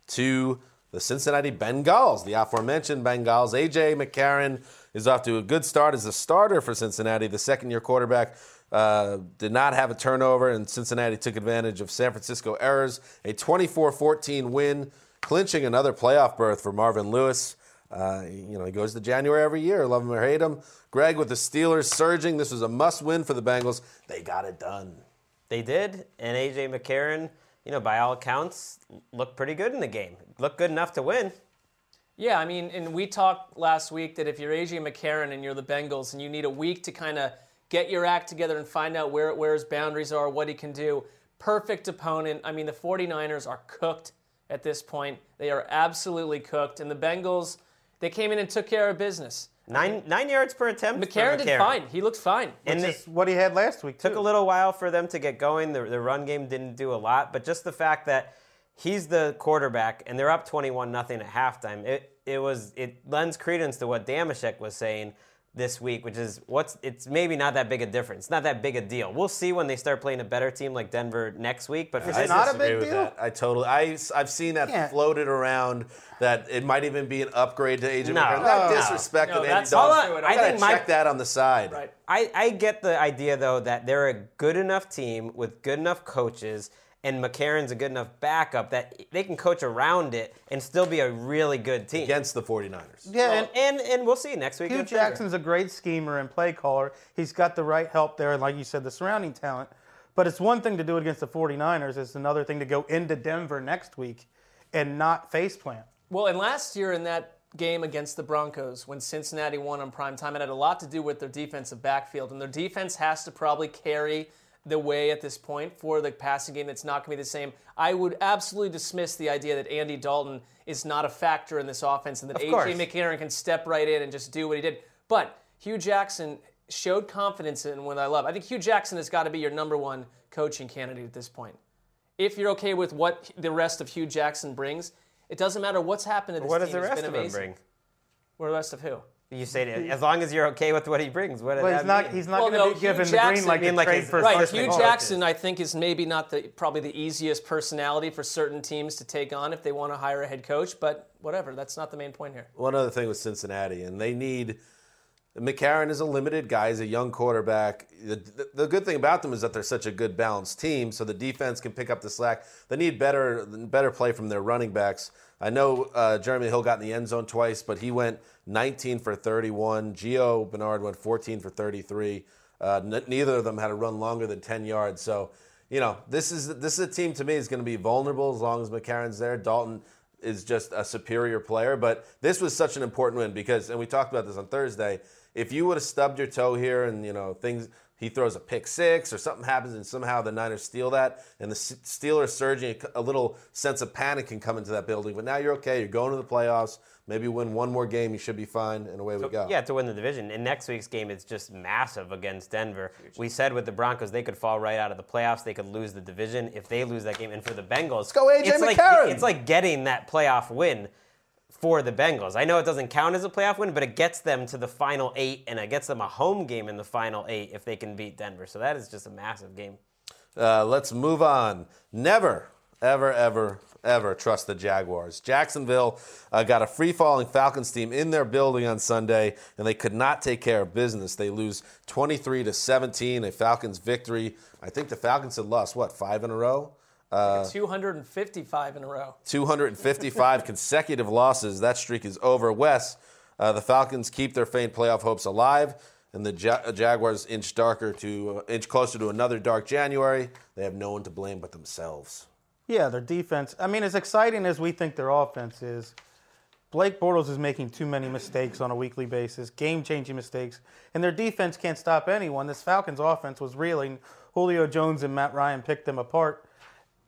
to the Cincinnati Bengals, the aforementioned Bengals. A J McCarron is off to a good start as a starter for Cincinnati. The second-year quarterback uh, did not have a turnover, and Cincinnati took advantage of San Francisco errors. A twenty-four fourteen win, clinching another playoff berth for Marvin Lewis. Uh, you know, he goes to January every year, love him or hate him. Greg, with the Steelers surging, this was a must-win for the Bengals. They got it done. They did, and A J McCarron, you know, by all accounts, looked pretty good in the game. Looked good enough to win. Yeah, I mean, and we talked last week that if you're A J McCarron and you're the Bengals and you need a week to kind of get your act together and find out where, where his boundaries are, what he can do, perfect opponent. I mean, the 49ers are cooked at this point. They are absolutely cooked. And the Bengals, they came in and took care of business. Nine nine yards per attempt. McCarron, for did fine. He looked fine. And Which they, is what he had last week, too. took a little while for them to get going. The, the run game didn't do a lot, but just the fact that he's the quarterback and they're up twenty-one nothing at halftime, it it was it lends credence to what Damashek was saying this week, which is what's it's maybe not that big a difference. It's not that big a deal. We'll see when they start playing a better team like Denver next week. But for Is I it not a disagree big with deal? that. I totally. I, I've seen that Yeah. floated around that it might even be an upgrade to A J No. McCarron. Not No. disrespect No, of that's Andy all Dalton. true at I all. I gotta think my- check that on the side. Right. I, I get the idea, though, that they're a good enough team with good enough coaches, and McCarron's a good enough backup that they can coach around it and still be a really good team. Against the 49ers. Yeah, and and, and we'll see next week. Hugh against Denver. Jackson's a great schemer and play caller. He's got the right help there, and like you said, the surrounding talent. But it's one thing to do it against the 49ers. It's another thing to go into Denver next week and not faceplant. Well, and last year in that game against the Broncos, when Cincinnati won on prime time, it had a lot to do with their defensive backfield. And their defense has to probably carry the way at this point for the passing game. That's not going to be the same. I would absolutely dismiss the idea that Andy Dalton is not a factor in this offense and that Of A J course. McCarron can step right in and just do what he did. But Hugh Jackson showed confidence in what I love. I think Hugh Jackson has got to be your number one coaching candidate at this point. If you're okay with what the rest of Hugh Jackson brings, it doesn't matter what's happened to this What team. does the It's rest been of them amazing. bring? What the rest of who? You say that as long as you're okay with what he brings. What does Well, that he's not. mean? He's not Well, going no, to be Hugh given the Jackson- green like I mean, the like trade his- for Right, assistant Hugh coaches. Jackson, I think, is maybe not the probably the easiest personality for certain teams to take on if they want to hire a head coach. But whatever, that's not the main point here. One other thing with Cincinnati, and they need McCarron is a limited guy. He's a young quarterback. The, the, the good thing about them is that they're such a good balanced team, so the defense can pick up the slack. They need better better play from their running backs. I know uh, Jeremy Hill got in the end zone twice, but he went nineteen for thirty-one. Gio Bernard went fourteen for thirty-three. Uh, n- neither of them had a run longer than ten yards. So, you know, this is this is a team to me is going to be vulnerable as long as McCarron's there. Dalton is just a superior player, but this was such an important win because, and we talked about this on Thursday, if you would have stubbed your toe here and, you know, things, he throws a pick six or something happens and somehow the Niners steal that and the Steelers surging, a little sense of panic can come into that building. But now you're okay. You're going to the playoffs. Maybe win one more game. You should be fine. And away we go. Yeah, to win the division. In next week's game, it's just massive against Denver. We said with the Broncos, they could fall right out of the playoffs. They could lose the division if they lose that game. And for the Bengals, let's go A J it's like, McCarron. it's like getting that playoff win for the Bengals. I know it doesn't count as a playoff win, but it gets them to the final eight, and it gets them a home game in the final eight if they can beat Denver. So that is just a massive game. Uh, let's move on. Never, ever, ever, ever trust the Jaguars. Jacksonville uh, got a free-falling Falcons team in their building on Sunday, and they could not take care of business. They lose twenty-three to seventeen, a Falcons victory. I think the Falcons had lost, what, five in a row? Uh, two hundred fifty-five in a row. two hundred fifty-five consecutive losses. That streak is over. Wes, uh, the Falcons keep their faint playoff hopes alive, and the ja- Jaguars inch darker to uh, inch closer to another dark January. They have no one to blame but themselves. Yeah, their defense. I mean, as exciting as we think their offense is, Blake Bortles is making too many mistakes on a weekly basis, game-changing mistakes, and their defense can't stop anyone. This Falcons offense was reeling. Julio Jones and Matt Ryan picked them apart.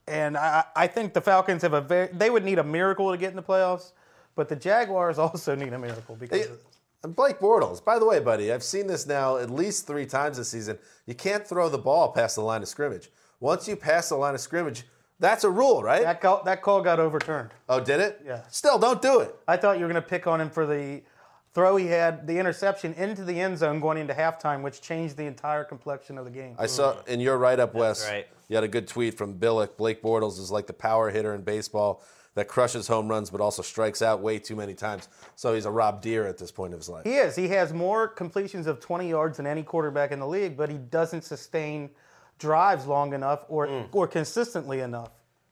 And I, I think the Falcons have a very, they would need a miracle to get in the playoffs, but the Jaguars also need a miracle because Hey, and Blake Bortles, by the way, buddy, I've seen this now at least three times this season. You can't throw the ball past the line of scrimmage. Once you pass the line of scrimmage, that's a rule, right? that call, that call got overturned. Oh, did it? Yeah. Still, don't do it. I thought you were going to pick on him for the throw he had, the interception into the end zone going into halftime, which changed the entire complexion of the game. I saw in your write-up, Wes, right. you had a good tweet from Billick. Blake Bortles is like the power hitter in baseball that crushes home runs but also strikes out way too many times. So he's a Rob Deere at this point of his life. He is. He has more completions of twenty yards than any quarterback in the league, but he doesn't sustain drives long enough or Mm. or consistently enough.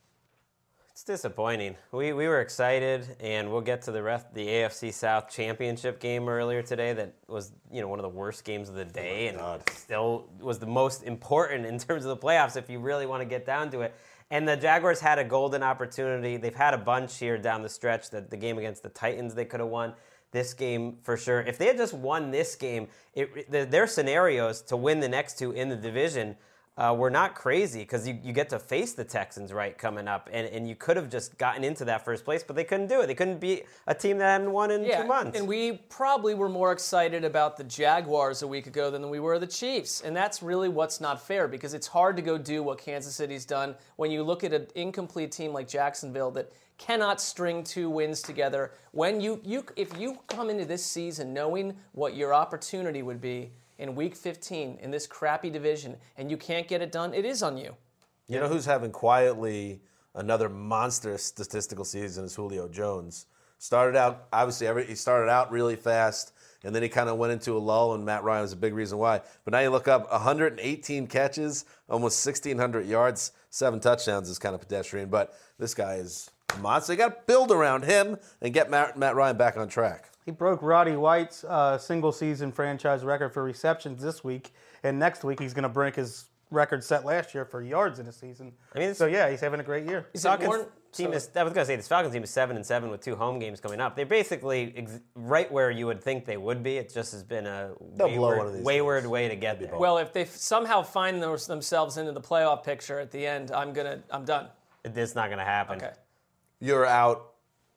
It's disappointing. We we were excited, and we'll get to the rest the A F C South championship game earlier today. That was you know one of the worst games of the day, and still was the most important in terms of the playoffs if you really want to get down to it. And the Jaguars had a golden opportunity. They've had a bunch here down the stretch. That the game against the Titans they could have won. This game for sure. If they had just won this game, it, the, their scenarios to win the next two in the division uh, were not crazy because you, you get to face the Texans right coming up, and, and you could have just gotten into that first place, but they couldn't do it. They couldn't beat a team that hadn't won in Yeah, two months. and we probably were more excited about the Jaguars a week ago than we were the Chiefs, and that's really what's not fair because it's hard to go do what Kansas City's done when you look at an incomplete team like Jacksonville that cannot string two wins together. When you, you if you come into this season knowing what your opportunity would be in week fifteen in this crappy division and you can't get it done, it is on you. You know who's having quietly another monster statistical season is Julio Jones. Started out, obviously, every, he started out really fast, and then he kind of went into a lull, and Matt Ryan was a big reason why. But now you look up, one hundred eighteen catches, almost sixteen hundred yards, seven touchdowns is kind of pedestrian, but this guy is a monster. You got to build around him and get Matt, Matt Ryan back on track. He broke Roddy White's uh, single-season franchise record for receptions this week, and next week he's going to break his record set last year for yards in a season. I mean, so yeah, he's having a great year. Is it Falcons more, team so- is. I was going to say this Falcons team is seven and seven with two home games coming up. They're basically ex- right where you would think they would be. It just has been a They'll blow wayward, one of these wayward games. way to get there. Well, if they somehow find those, themselves into the playoff picture at the end, I'm gonna I'm done. It's not going to happen. Okay. You're out.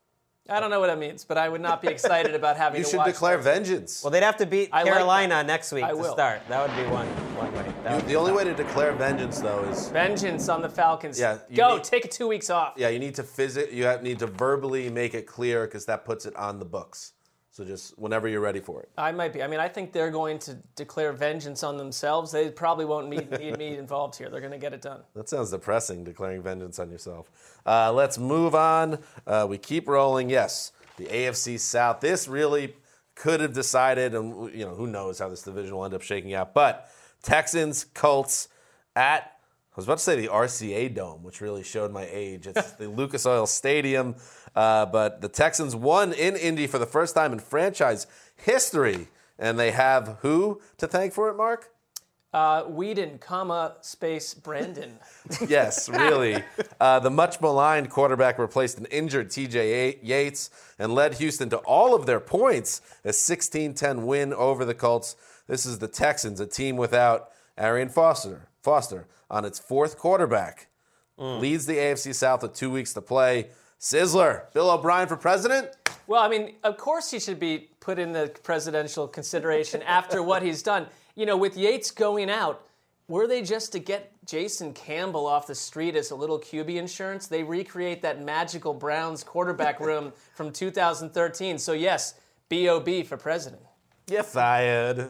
I don't know what that means, but I would not be excited about having You to should watch declare that. vengeance. Well, they'd have to beat I like Carolina that. next week I to will. start. That would be one one way. That You- would be the only tough. way to declare vengeance, though, is Vengeance on the Falcons. Yeah, you Go, need- take two weeks off. yeah, you need to physic. You have, need to verbally make it clear because that puts it on the books. So just whenever you're ready for it. I might be. I mean, I think they're going to declare vengeance on themselves. They probably won't need, need me involved here. They're going to get it done. That sounds depressing, declaring vengeance on yourself. Uh, let's move on. Uh, we keep rolling. Yes, the A F C South. This really could have decided, and you know who knows how this division will end up shaking out. But Texans, Colts at. I was about to say the R C A Dome, which really showed my age. It's the Lucas Oil Stadium. Uh, but the Texans won in Indy for the first time in franchise history. And they have who to thank for it, Mark? Uh, Whedon, comma, space, Brandon. Yes, really. Uh, the much maligned quarterback replaced an injured T J Yates and led Houston to all of their points, a sixteen ten win over the Colts. This is the Texans, a team without Arian Foster, Foster on its fourth quarterback. Mm. Leads the A F C South with two weeks to play. Sizzler, Bill O'Brien for president? Well, I mean, of course he should be put in the presidential consideration after what he's done. You know, with Yates going out, were they just to get Jason Campbell off the street as a little Q B insurance? They recreate that magical Browns quarterback room from two thousand thirteen. So, yes, B O B for president. You're fired.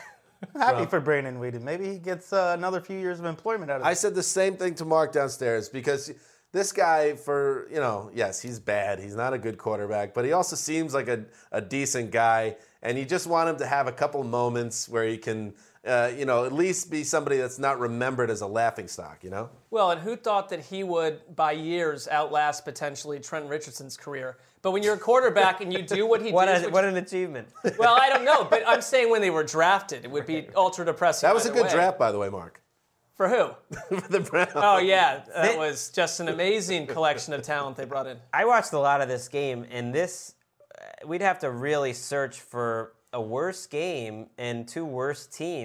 Happy for Brandon Whedon. Maybe he gets uh, another few years of employment out of I it. said the same thing to Mark downstairs because this guy, for, you know, yes, he's bad. He's not a good quarterback, but he also seems like a, a decent guy, and you just want him to have a couple moments where he can, uh, you know, at least be somebody that's not remembered as a laughingstock, you know? Well, and who thought that he would, by years, outlast potentially Trent Richardson's career? But when you're a quarterback and you do what he What, did, a, which- what an achievement. well, I don't know, but I'm saying when they were drafted, it would be ultra depressing. That was a either good way. draft, by the way, Mark. For who? For the Browns. Oh, yeah. That was just an amazing collection of talent they brought in. I watched a lot of this game, and this, uh, we'd have to really search for a worse game and two worse teams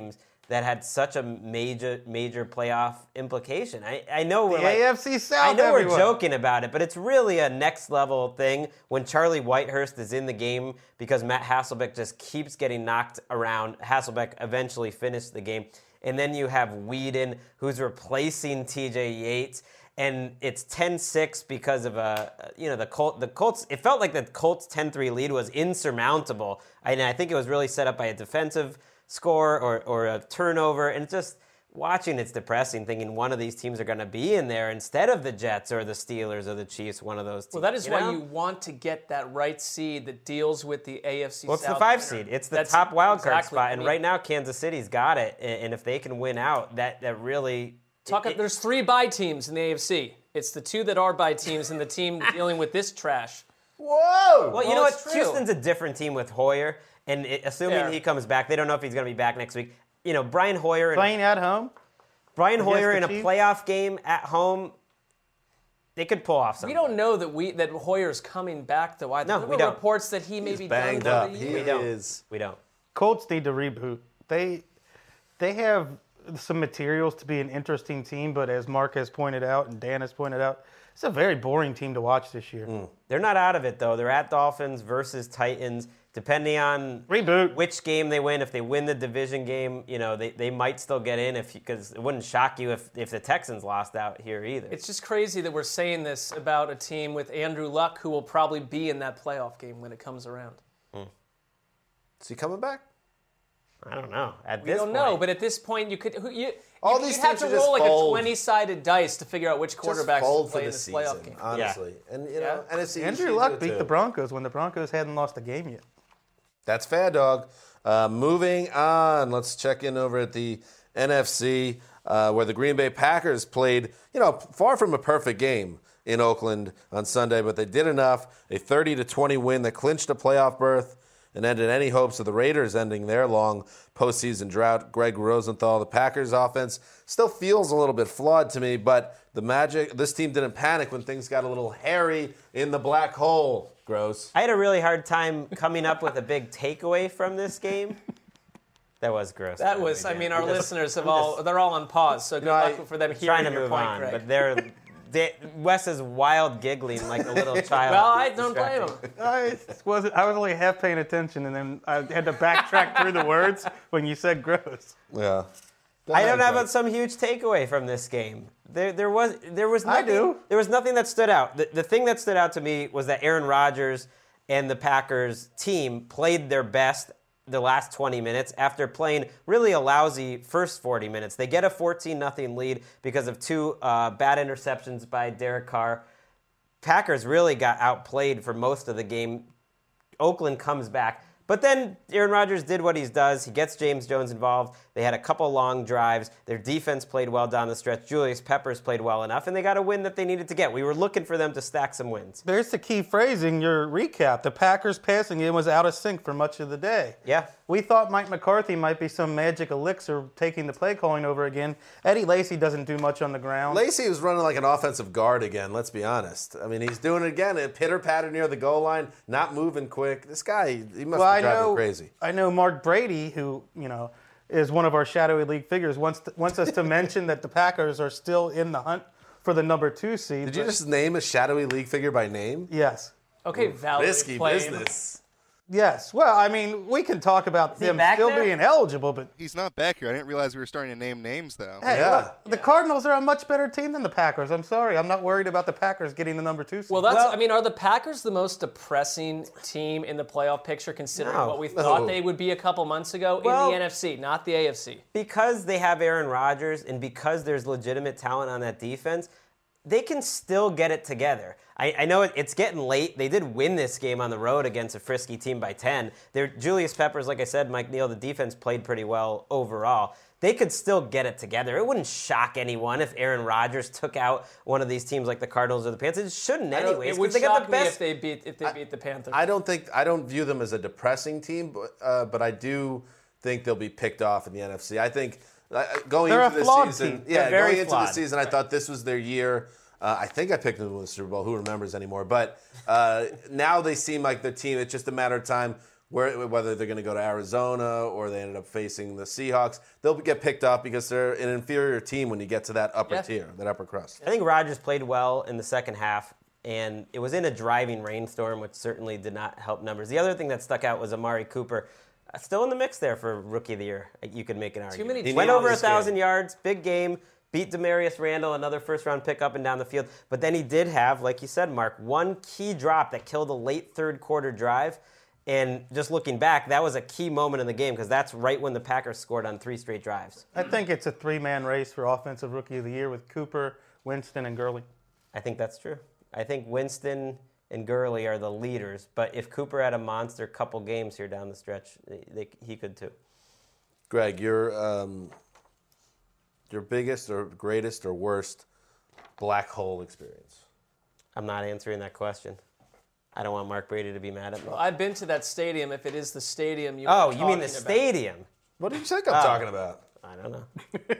that had such a major, major playoff implication. I, I know we're The like, A F C South, I know everyone. we're joking about it, but it's really a next level thing when Charlie Whitehurst is in the game because Matt Hasselbeck just keeps getting knocked around. Hasselbeck eventually finished the game. And then you have Whedon, who's replacing T J Yates. And it's ten six because of a, you know, the Colts. The Colts. It felt like the Colts ten three lead was insurmountable, and I think it was really set up by a defensive score or or a turnover. And just watching, it's depressing, thinking one of these teams are going to be in there instead of the Jets or the Steelers or the Chiefs. One of those teams. Well, that is you why know? you want to get that right seed that deals with the A F C Well, it's South the five winner. seed. It's the That's top wild card exactly what spot, I and mean. right now Kansas City's got it. And and if they can win out, that that really. Talk, it- there's three bye teams in the A F C. It's the two that are bye teams and the team dealing with this trash. Whoa! Well, you Well, know it's what? true. Houston's a different team with Hoyer, and it, assuming Fair. he comes back, they don't know if he's going to be back next week. You know, Brian Hoyer, in, Playing at home. Brian against Hoyer the in a Chiefs? playoff game at home, they could pull off something. We don't know that we that Hoyer's coming back though. Either. No, There we were don't. reports that he may He's be banged done up. for the He year. We don't. is. We don't. Colts need to reboot. They they have some materials to be an interesting team, but as Mark has pointed out and Dan has pointed out, it's a very boring team to watch this year. They're not out of it, though. They're at Dolphins versus Titans. Depending on Reboot. which game they win, if they win the division game, you know, they, they might still get in if because it wouldn't shock you if, if the Texans lost out here either. It's just crazy that we're saying this about a team with Andrew Luck, who will probably be in that playoff game when it comes around. Is he coming back? I don't know. At We this don't point, know, but at this point, you could who- you All you, these you'd have teams to should just roll like fold. a twenty-sided dice to figure out which Just quarterbacks fold to for play in the this season, playoff game. honestly. And you know, Yeah. N F C Andrew East Luck should beat too. the Broncos when the Broncos hadn't lost a game yet. That's fair, dog. Uh, moving on, let's check in over at the N F C, uh, where the Green Bay Packers played, you know, far from a perfect game in Oakland on Sunday, but they did enough. A thirty to twenty win that clinched a playoff berth and ended any hopes of the Raiders ending their long postseason drought. Greg Rosenthal, the Packers offense, still feels a little bit flawed to me, but the magic, this team didn't panic when things got a little hairy in the black hole. Gross. I had a really hard time coming up with a big takeaway from this game. That was gross. That by the was, way, I Dan. mean, our I'm just- listeners have I'm all, just they're all on pause, so good know, luck I- for them trying hearing to your move point, on, Greg. but they're. They, Wes is wild giggling like a little child. Well, I don't blame him. I wasn't. I was only half paying attention, and then I had to backtrack through the words when you said gross. Yeah. I don't have some huge takeaway from this game. There, there was, there was I nothing. do. There was nothing that stood out. The, the thing that stood out to me was that Aaron Rodgers and the Packers team played their best the last twenty minutes after playing really a lousy first forty minutes. They get a fourteen nothing lead because of two uh, bad interceptions by Derek Carr. Packers really got outplayed for most of the game. Oakland comes back. But then Aaron Rodgers did what he does. He gets James Jones involved. They had a couple long drives. Their defense played well down the stretch. Julius Peppers played well enough, and they got a win that they needed to get. We were looking for them to stack some wins. There's the key phrase in your recap. The Packers passing game was out of sync for much of the day. Yeah. We thought Mike McCarthy might be some magic elixir taking the play calling over again. Eddie Lacy doesn't do much on the ground. Lacey was running like an offensive guard again, let's be honest. I mean, he's doing it again. A pitter-patter near the goal line, not moving quick. This guy, he must well, be I driving know, crazy. I know Mark Brady, who, you know, is one of our shadowy league figures, wants to, wants us to mention that the Packers are still in the hunt for the number two seed. Did you but- just name a shadowy league figure by name? Yes. Okay, Valerie Risky playing. business. Yes. Well, I mean, we can talk about he them back still there? being eligible, but He's not back here. I didn't realize we were starting to name names, though. hey, Yeah. look, the Cardinals are a much better team than the Packers. I'm sorry. I'm not worried about the Packers getting the number two seed. Well, that's. Well- I mean, are the Packers the most depressing team in the playoff picture, considering No. what we thought No. they would be a couple months ago Well- in the N F C, not the A F C? Because they have Aaron Rodgers and because there's legitimate talent on that defense, they can still get it together. I, I know it, it's getting late. They did win this game on the road against a frisky team by ten. They're, Julius Peppers, like I said, Mike Neal, the defense played pretty well overall. They could still get it together. It wouldn't shock anyone if Aaron Rodgers took out one of these teams like the Cardinals or the Panthers. It shouldn't I don't- anyways. it would 'cause they got shock the me best. if they beat if they beat the Panthers. I don't think I don't view them as a depressing team, but uh, but I do think they'll be picked off in the N F C. I think uh, going They're into a the flawed season, team. yeah, They're very going into the flawed. season, I thought this was their year. Uh, I think I picked them to win the Super Bowl. Who remembers anymore? But uh, now they seem like the team. It's just a matter of time. where, whether they're going to go to Arizona or they ended up facing the Seahawks, they'll get picked off because they're an inferior team when you get to that upper Yeah. tier, that upper crust. I think Rodgers played well in the second half, and it was in a driving rainstorm, which certainly did not help numbers. The other thing that stuck out was Amari Cooper. Uh, still in the mix there for Rookie of the Year. You could make an argument. many He went over a this game. thousand yards, big game, beat Demarius Randall, another first-round pick up and down the field. But then he did have, like you said, Mark, one key drop that killed a late third-quarter drive. And just looking back, that was a key moment in the game because that's right when the Packers scored on three straight drives. I think it's a three-man race for Offensive Rookie of the Year with Cooper, Winston, and Gurley. I think that's true. I think Winston and Gurley are the leaders, but if Cooper had a monster couple games here down the stretch, they, they, he could too. Greg, your um, your biggest or greatest or worst black hole experience? I'm not answering that question. I don't want Mark Brady to be mad at me. Well, I've been to that stadium, if it is the stadium you Oh, were you mean the talking about. stadium? What do you think I'm Oh. talking about? I don't know.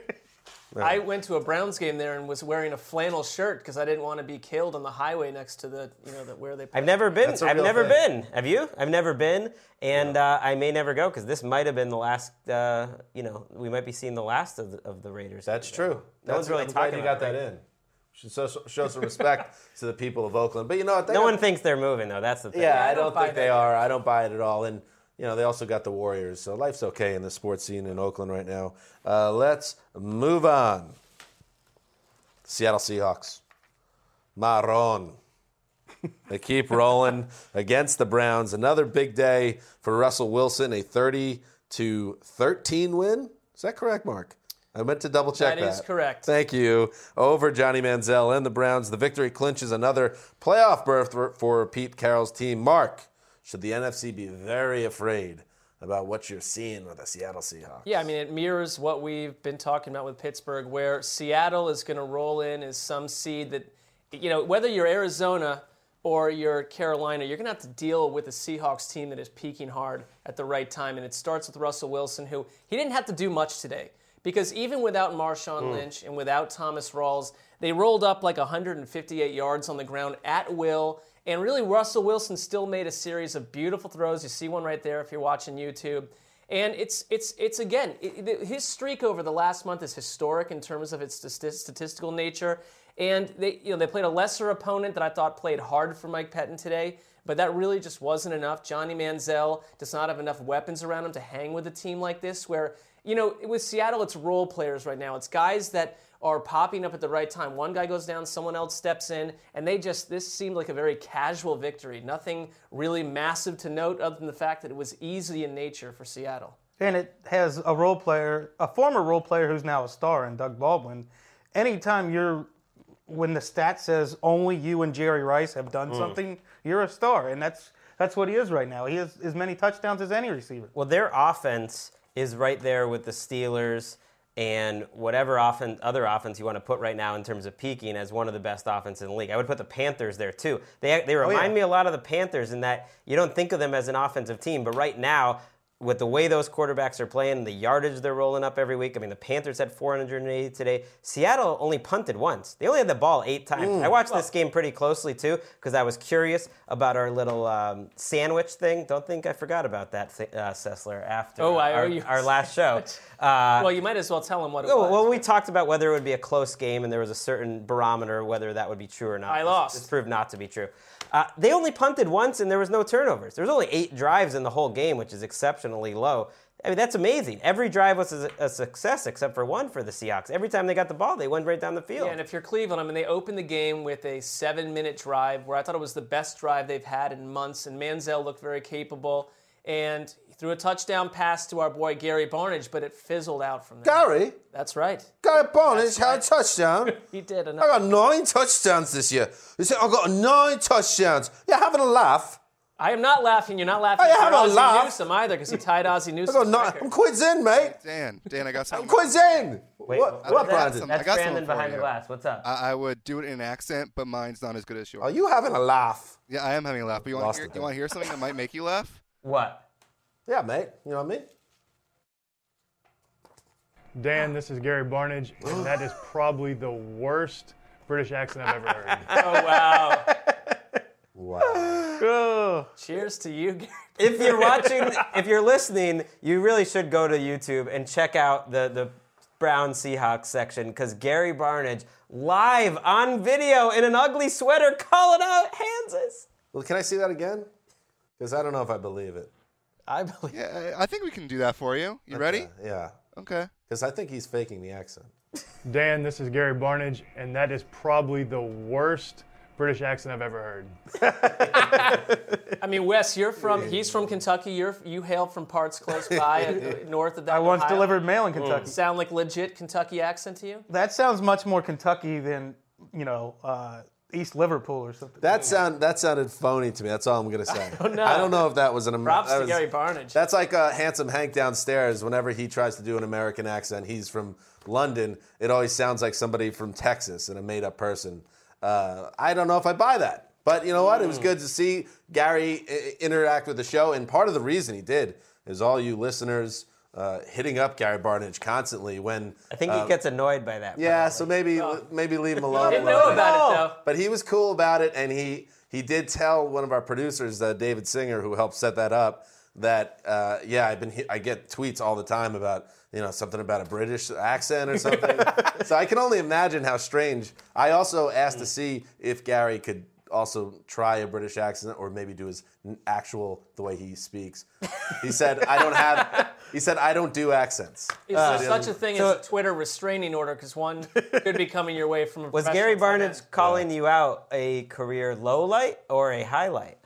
I went to a Browns game there and was wearing a flannel shirt because I didn't want to be killed on the highway next to the, you know, the, where they play. I've never been. That's a I've real never thing. been. Have you? I've never been, and uh, I may never go because this might have been the last. Uh, you know, we might be seeing the last of the, of the Raiders. That's true. No That's, one's really I'm glad talking you got about that it. in. Should show, show some respect to the people of Oakland. But you know what? They No got- one thinks they're moving though. That's the thing. Yeah, I I don't don't buy think they that are. I don't buy it at all. And you know, they also got the Warriors, so life's okay in the sports scene in Oakland right now. Uh, let's move on. Seattle Seahawks. Marron. They keep rolling against the Browns. Another big day for Russell Wilson, a thirty to thirteen win. Is that correct, Mark? I meant to double check that. That is correct. Thank you. Over Johnny Manziel and the Browns. The victory clinches another playoff berth for, for Pete Carroll's team. Mark, should the N F C be very afraid about what you're seeing with the Seattle Seahawks? Yeah, I mean, it mirrors what we've been talking about with Pittsburgh, where Seattle is going to roll in as some seed that, you know, whether you're Arizona or you're Carolina, you're going to have to deal with a Seahawks team that is peaking hard at the right time. And it starts with Russell Wilson, who he didn't have to do much today. Because even without Marshawn Mm. Lynch and without Thomas Rawls, they rolled up like one hundred fifty-eight yards on the ground at will. And really, Russell Wilson still made a series of beautiful throws. You see one right there if you're watching YouTube. And it's, it's, it's again, it, it- his streak over the last month is historic in terms of its sti- statistical nature. And they, you know, they played a lesser opponent that I thought played hard for Mike Pettin today, but that really just wasn't enough. Johnny Manziel does not have enough weapons around him to hang with a team like this where, you know, with Seattle, it's role players right now. It's guys that are popping up at the right time. One guy goes down, someone else steps in, and they just, this seemed like a very casual victory. Nothing really massive to note other than the fact that it was easy in nature for Seattle. And it has a role player, a former role player who's now a star in Doug Baldwin. Anytime you're, when the stat says only you and Jerry Rice have done something, you're a star. And that's that's what he is right now. He has as many touchdowns as any receiver. Well, their offense is right there with the Steelers and whatever offense, other offense you want to put right now in terms of peaking as one of the best offenses in the league. I would put the Panthers there too. They they remind yeah. me a lot of the Panthers in that you don't think of them as an offensive team, but right now, with the way those quarterbacks are playing, the yardage they're rolling up every week. I mean, the Panthers had four hundred eighty today. Seattle only punted once. They only had the ball eight times. I watched this game pretty closely, too, because I was curious about our little um, sandwich thing. Don't think I forgot about that, uh, Sessler, after Oh, I our, owe you- our last show. Uh, Well, you might as well tell him what it Oh, was. well, we talked about whether it would be a close game, and there was a certain barometer whether that would be true or not. I This- lost. This proved not to be true. Uh, they only punted once, and there was no turnovers. There was only eight drives in the whole game, which is exceptionally low. I mean, that's amazing. Every drive was a, a success except for one for the Seahawks. Every time they got the ball, they went right down the field. Yeah, and if you're Cleveland, I mean, they opened the game with a seven-minute drive where I thought it was the best drive they've had in months, and Manziel looked very capable. And he threw a touchdown pass to our boy Gary Barnage, but it fizzled out from there. Gary? That's right. Gary Barnage had a right. touchdown. He did. I got nine touchdowns this year. You say, I got nine touchdowns. You're having a laugh. I am not laughing. You're not laughing I at have a Ozzie laugh. Newsome either because he tied Ozzie I Newsome. got nine. I'm quids in, mate. Dan, Dan, I got I'm something. quids in. Wait, what, I what got Brandon? some- That's I got Brandon something for behind the you. glass. What's up? I, I would do it in an accent, but mine's not as good as yours. Are you having a laugh? Yeah, I am having a laugh. But you want Lost to hear, it you want to hear something that might make you laugh? What? Yeah, mate. You know what I mean? Dan, this is Gary Barnage, and that is probably the worst British accent I've ever heard. Oh, wow. Wow. Oh. Cheers to you, Gary. If you're watching, if you're listening, you really should go to YouTube and check out the, the Brown Seahawks section because Gary Barnidge live on video in an ugly sweater calling out Hanses. Well, can I see that again? Because I don't know if I believe it. I believe it. Yeah, I think we can do that for you. You Okay, ready? Yeah. Okay. Because I think he's faking the accent. Dan, this is Gary Barnidge, and that is probably the worst British accent I've ever heard. I mean, Wes, you're from, he's from Kentucky. You're, you hail from parts close by, uh, north of that. I once Ohio. delivered mail in Kentucky. Sound like legit Kentucky accent to you? That sounds much more Kentucky than, you know, uh, East Liverpool or something. That sound that sounded phony to me. That's all I'm gonna say. don't know. I don't know if that was an American. Props to Gary Barnidge. That's like uh, handsome Hank downstairs. Whenever he tries to do an American accent, he's from London. It always sounds like somebody from Texas and a made-up person. Uh, I don't know if I buy that, but you know what? It was good to see Gary I- interact with the show, and part of the reason he did is all you listeners uh, hitting up Gary Barnidge constantly when I think uh, he gets annoyed by that. Yeah, probably. so maybe maybe leave him alone. Didn't a little know bit. about it, though. But he was cool about it, and he he did tell one of our producers, uh, David Singer, who helped set that up, that uh, yeah, I've been I get tweets all the time about you know something about a British accent or something. So I can only imagine how strange. I also asked to see if Gary could also try a British accent or maybe do his actual the way he speaks. He said I don't have. He said I don't do accents. Is Uh, there such a thing so- as a Twitter restraining order? Because one could be coming your way from a Was professional Gary tight end. Barnidge calling you out a career low light or a highlight?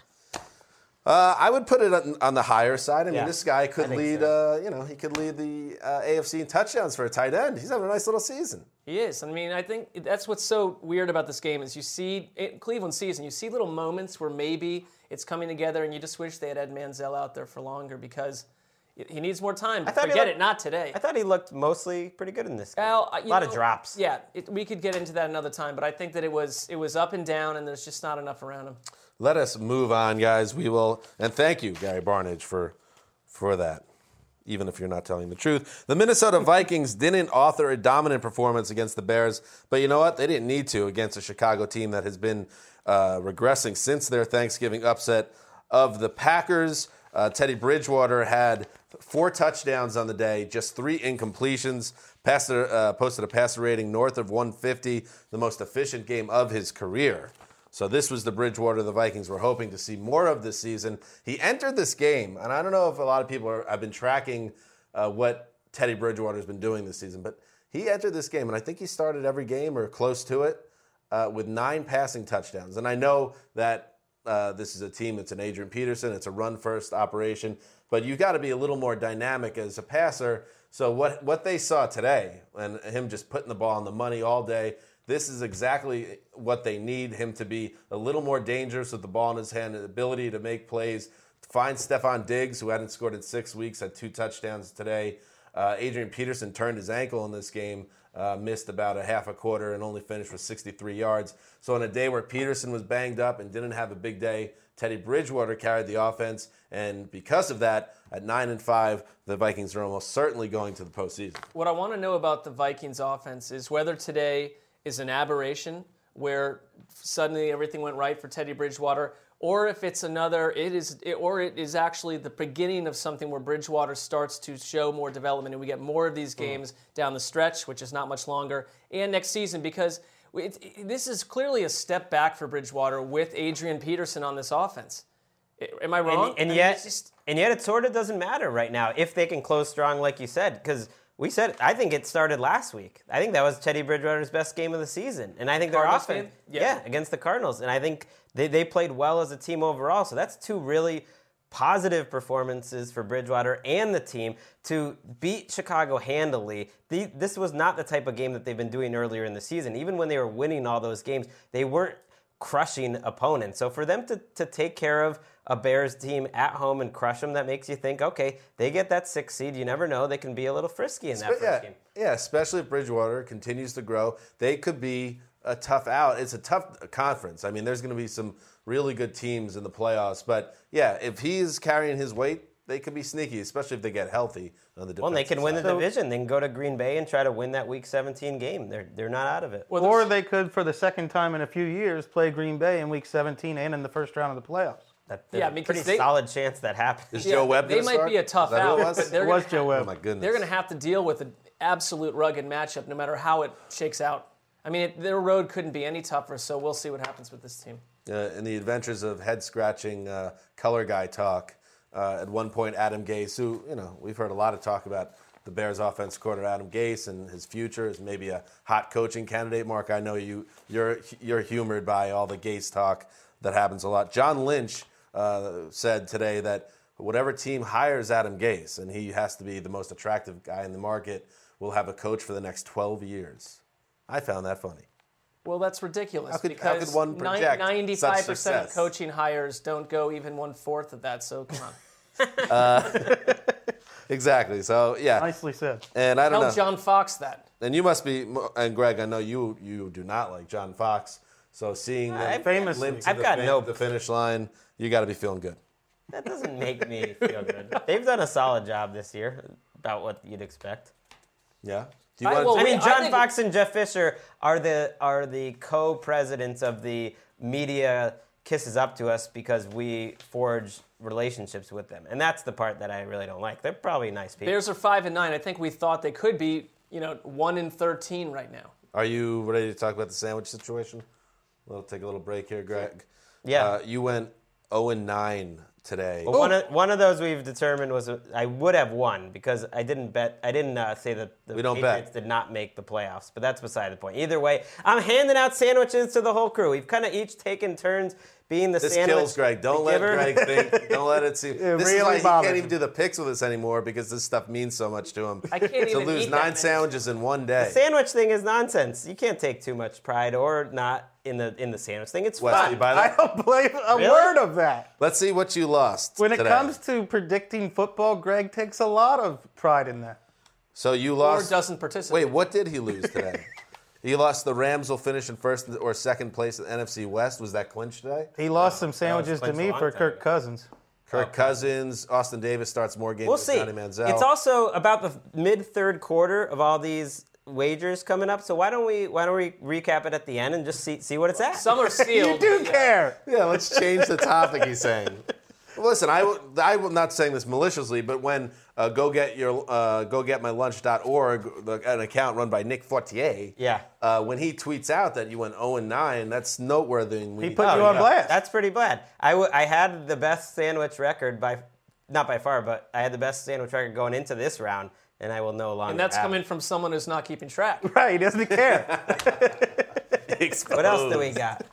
Uh, I would put it on, on the higher side. I mean, Yeah, this guy could I think lead. so. Uh, you know, he could lead the uh, A F C in touchdowns for a tight end. He's having a nice little season. He is. I mean, I think that's what's so weird about this game is you see it, Cleveland season. You see little moments where maybe it's coming together, and you just wish they had Ed Manziel out there for longer because he needs more time. thought he Forget looked- it, not today. I thought he looked mostly pretty good in this game. Well, uh, a you lot of know, drops. Yeah, it, we could get into that another time, but I think that it was it was up and down, and there's just not enough around him. Let us move on, guys. We will, and thank you, Gary Barnidge, for for that. Even if you're not telling the truth, the Minnesota Vikings didn't author a dominant performance against the Bears, but you know what? They didn't need to against a Chicago team that has been uh, regressing since their Thanksgiving upset of the Packers. Uh, Teddy Bridgewater had four touchdowns on the day, just three incompletions. Passer, uh, posted a passer rating north of one fifty, the most efficient game of his career. So this was the Bridgewater the Vikings were hoping to see more of this season. He entered this game, and I don't know if a lot of people are, have been tracking uh, what Teddy Bridgewater has been doing this season, but he entered this game, and I think he started every game or close to it uh, with nine passing touchdowns. And I know that uh, this is a team that's an Adrian Peterson. It's a run-first operation, but you got to be a little more dynamic as a passer. So what what they saw today, and him just putting the ball on the money all day, this is exactly what they need him to be a little more dangerous with the ball in his hand, the ability to make plays. Find Stephon Diggs, who hadn't scored in six weeks, had two touchdowns today. Uh, Adrian Peterson turned his ankle in this game, uh, missed about a half a quarter, and only finished with sixty-three yards. So on a day where Peterson was banged up and didn't have a big day, Teddy Bridgewater carried the offense, and because of that, at nine and five, the Vikings are almost certainly going to the postseason. What I want to know about the Vikings offense is whether today is an aberration where suddenly everything went right for Teddy Bridgewater, or if it's another, it is, it, or it is actually the beginning of something where Bridgewater starts to show more development and we get more of these games mm. down the stretch, which is not much longer, and next season, because it, it, this is clearly a step back for Bridgewater with Adrian Peterson on this offense. Am I wrong? And, and I mean, yet, it's just, and yet, it sort of doesn't matter right now if they can close strong, like you said, because we said I think it started last week. I think that was Teddy Bridgewater's best game of the season, and I think their Cardinals offense, game? yeah. Yeah. yeah, against the Cardinals, and I think they they played well as a team overall. So that's two really positive performances for Bridgewater and the team to beat Chicago handily. The, this was not the type of game that they've been doing earlier in the season. Even when they were winning all those games, they weren't crushing opponents. So for them to, to take care of a Bears team at home and crush them, that makes you think, okay, they get that sixth seed. You never know. They can be a little frisky in that But first yeah, game. yeah, especially if Bridgewater continues to grow. They could be a tough out. It's a tough conference. I mean, there's going to be some really good teams in the playoffs. But, yeah, if he's carrying his weight, they could be sneaky, especially if they get healthy on the defensive Well, they can win side. the division. They can go to Green Bay and try to win that Week seventeen game. They're they're not out of it. well, Or there's- they could, for the second time in a few years, play Green Bay in Week seventeen and in the first round of the playoffs. That, there's Yeah, a because pretty they- solid chance that happens. Is Joe Webb They gonna might start? be a tough Is that who out, it was? but they're It was gonna Joe have- Webb. Oh my goodness. They're going to have to deal with an absolute rugged matchup no matter how it shakes out. I mean, it, their road couldn't be any tougher, so we'll see what happens with this team. Uh, in the adventures of head-scratching uh, color guy talk, uh, at one point Adam Gase, who, you know, we've heard a lot of talk about the Bears offense coordinator Adam Gase and his future as maybe a hot coaching candidate. Mark, I know you, you're, you're humored by all the Gase talk that happens a lot. John Lynch uh, said today that whatever team hires Adam Gase, and he has to be the most attractive guy in the market, will have a coach for the next twelve years. I found that funny. Well, that's ridiculous How could- how because could one project ninety-five such percent of success? coaching hires don't go even one-fourth of that, so come on. Exactly. So, yeah. Nicely said. And I don't Tell know. John Fox that. And you must be, and Greg, I know you you do not like John Fox. So seeing them I've- Famously. limp to I've the, got fin- no- the finish line, you got to be feeling good. That doesn't make me feel good. They've done a solid job this year, about what you'd expect. Yeah. Do you I want will- I mean, I John think- Fox and Jeff Fisher are the are the co-presidents of the media kisses up to us because we forge relationships with them, and that's the part that I really don't like. They're probably nice people. Bears are five and nine. I think we thought they could be, you know, one and thirteen right now. Are you ready to talk about the sandwich situation? We'll take a little break here, Greg. Yeah. Uh, you went oh and nine today. Well, one of one of those we've determined was I would have won because I didn't bet. I didn't uh, say that the We don't Patriots bet. did not make the playoffs, but that's beside the point. Either way, I'm handing out sandwiches to the whole crew. We've kind of each taken turns being the This sandwich kills Greg. Don't let giver. Greg think. Don't let it see. It this is really why he bothers can't him. even do the picks with us anymore because this stuff means so much to him. I can't to even lose eat that nine many. sandwiches in one day. Sandwich thing is nonsense. You can't take too much pride or not in the in the sandwich thing. It's Wes, fun. you buy I that? don't believe a Really? word of that. Let's see what you lost. When it today. comes to predicting football, Greg takes a lot of pride in that. so you Or lost. doesn't participate. Wait, what did he lose today? He lost. The Rams will finish in first or second place in the N F C West. Was that clinched today? He lost some sandwiches to Clint's a me long for time Kirk ago. Cousins. Kirk Cousins, Austin Davis starts more games We'll than see. Johnny Manziel. It's also about the mid third quarter of all these wagers coming up. So why don't we why don't we recap it at the end and just see see what it's at? Some are sealed. You do care. Yeah, let's change the topic. He's saying. Well, listen, I will, I will not saying this maliciously, but when uh, go get your uh, go get my lunch dot org, an account run by Nick Fortier, Yeah. uh, when he tweets out that you went oh and nine, that's noteworthy. and we He need put to- you on blast. That's pretty bad. I, w- I had the best sandwich record by, not by far, but I had the best sandwich record going into this round, and I will no longer. And that's have coming it. from someone who's not keeping track. Right, he doesn't care. What else do we got?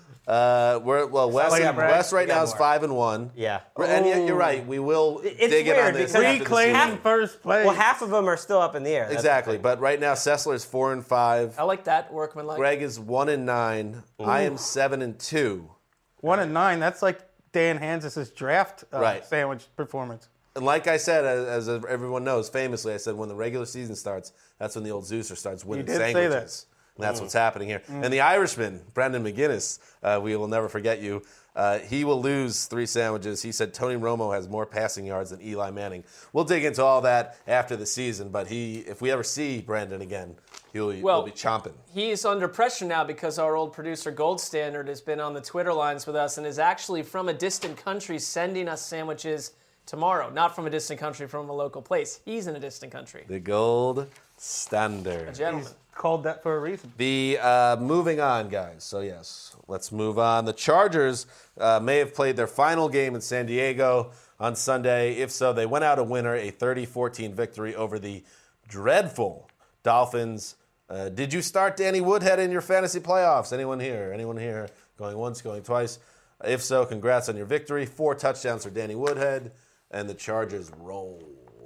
Uh, we're, well, Wes, like a brag. Wes right We got now is more. five and one. Yeah. And yet you're right. We will It's dig in on weird this because- after the Reclaiming season. first place. Well, half of them are still up in the air. That's Exactly, the thing. but right now Sessler's four and five. I like that workman like. Greg is one and nine. I am seven and two. One and nine. That's like Dan Hansis' draft uh, Right. sandwich performance. And like I said, as, as everyone knows, famously, I said when the regular season starts, that's when the old Zeuser starts winning did say sandwiches. And that's what's happening here. And the Irishman, Brendan McGinnis, uh, we will never forget you. Uh, he will lose three sandwiches. He said Tony Romo has more passing yards than Eli Manning. We'll dig into all that after the season, but he, if we ever see Brendan again, he'll, Well, he'll be chomping. He's under pressure now because our old producer Gold Standard has been on the Twitter lines with us and is actually from a distant country sending us sandwiches tomorrow. Not from a distant country, from a local place. He's in a distant country. The gold standard. A gentleman. He's called that for a reason. The uh, moving on, guys. So yes, let's move on. The Chargers uh, may have played their final game in San Diego on Sunday. If so, they went out a winner, a thirty fourteen victory over the dreadful Dolphins. Uh, did you start Danny Woodhead in your fantasy playoffs? Anyone here? Anyone here? Going once, going twice. If so, congrats on your victory. Four touchdowns for Danny Woodhead, and the Chargers roll.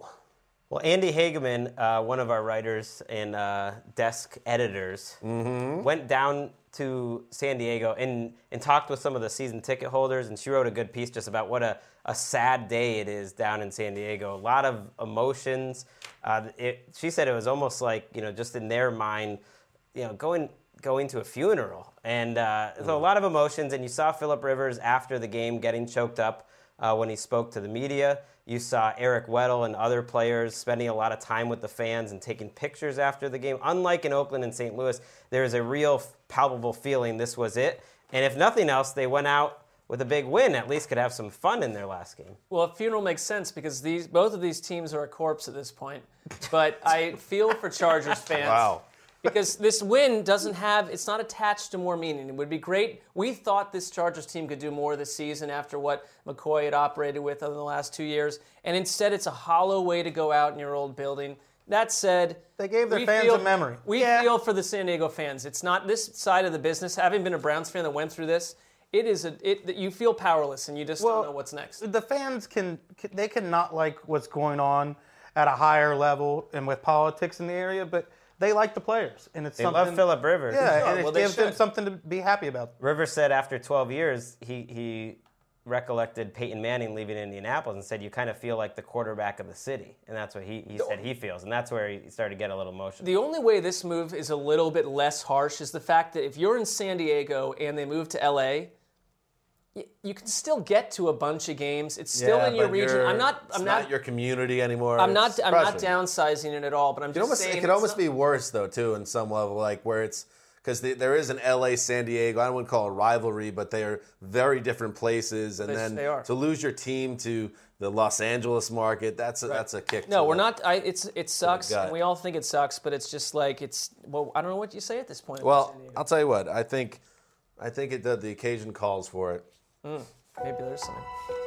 Well, Andy Hageman, uh, one of our writers and uh, desk editors, went down to San Diego and, and talked with some of the season ticket holders, and she wrote a good piece just about what a, a sad day it is down in San Diego. A lot of emotions. Uh, it, she said it was almost like, you know, just in their mind, you know, going going to a funeral. And uh, so a lot of emotions, and you saw Phillip Rivers after the game getting choked up uh, when he spoke to the media. You saw Eric Weddle and other players spending a lot of time with the fans and taking pictures after the game. Unlike in Oakland and Saint Louis, there is a real palpable feeling this was it. And if nothing else, they went out with a big win, at least could have some fun in their last game. Well, a funeral makes sense because these both of these teams are a corpse at this point. But I feel for Chargers fans. Wow. Because this win doesn't have, it's not attached to more meaning. It would be great. We thought this Chargers team could do more this season after what McCoy had operated with over the last two years. And instead, it's a hollow way to go out in your old building. That said, they gave their we fans feel, a memory. We yeah. feel for the San Diego fans. It's not this side of the business. Having been a Browns fan that went through this, it is a, it, you feel powerless and you just well, don't know what's next. The fans can, they can not like what's going on at a higher level and with politics in the area, but they like the players, and it's they something. They love Phillip Rivers. Yeah, oh, and well, it gives them something to be happy about. Rivers said after twelve years, he he recollected Peyton Manning leaving Indianapolis and said, "You kind of feel like the quarterback of the city," and that's what he, he said he feels, and that's where he started to get a little emotional. The only way this move is a little bit less harsh is the fact that if you're in San Diego and they move to L A, you can still get to a bunch of games. It's still yeah, in your region. I'm not. I'm it's not, not your community anymore. I'm not. It's I'm not downsizing it at all. But I'm just almost, saying it could almost not, be worse though, too, in some level, like where it's because the, there is an L A San Diego. I wouldn't call it a rivalry, but they are very different places. And they, then they are. to lose your team to the Los Angeles market, that's a, right. that's a kick. No, to we're the, not. I, it's it sucks, and we all think it sucks. But it's just like it's. Well, I don't know what you say at this point. Well, I'll tell you what. I think, I think it the, the occasion calls for it. Mm. Maybe there's something.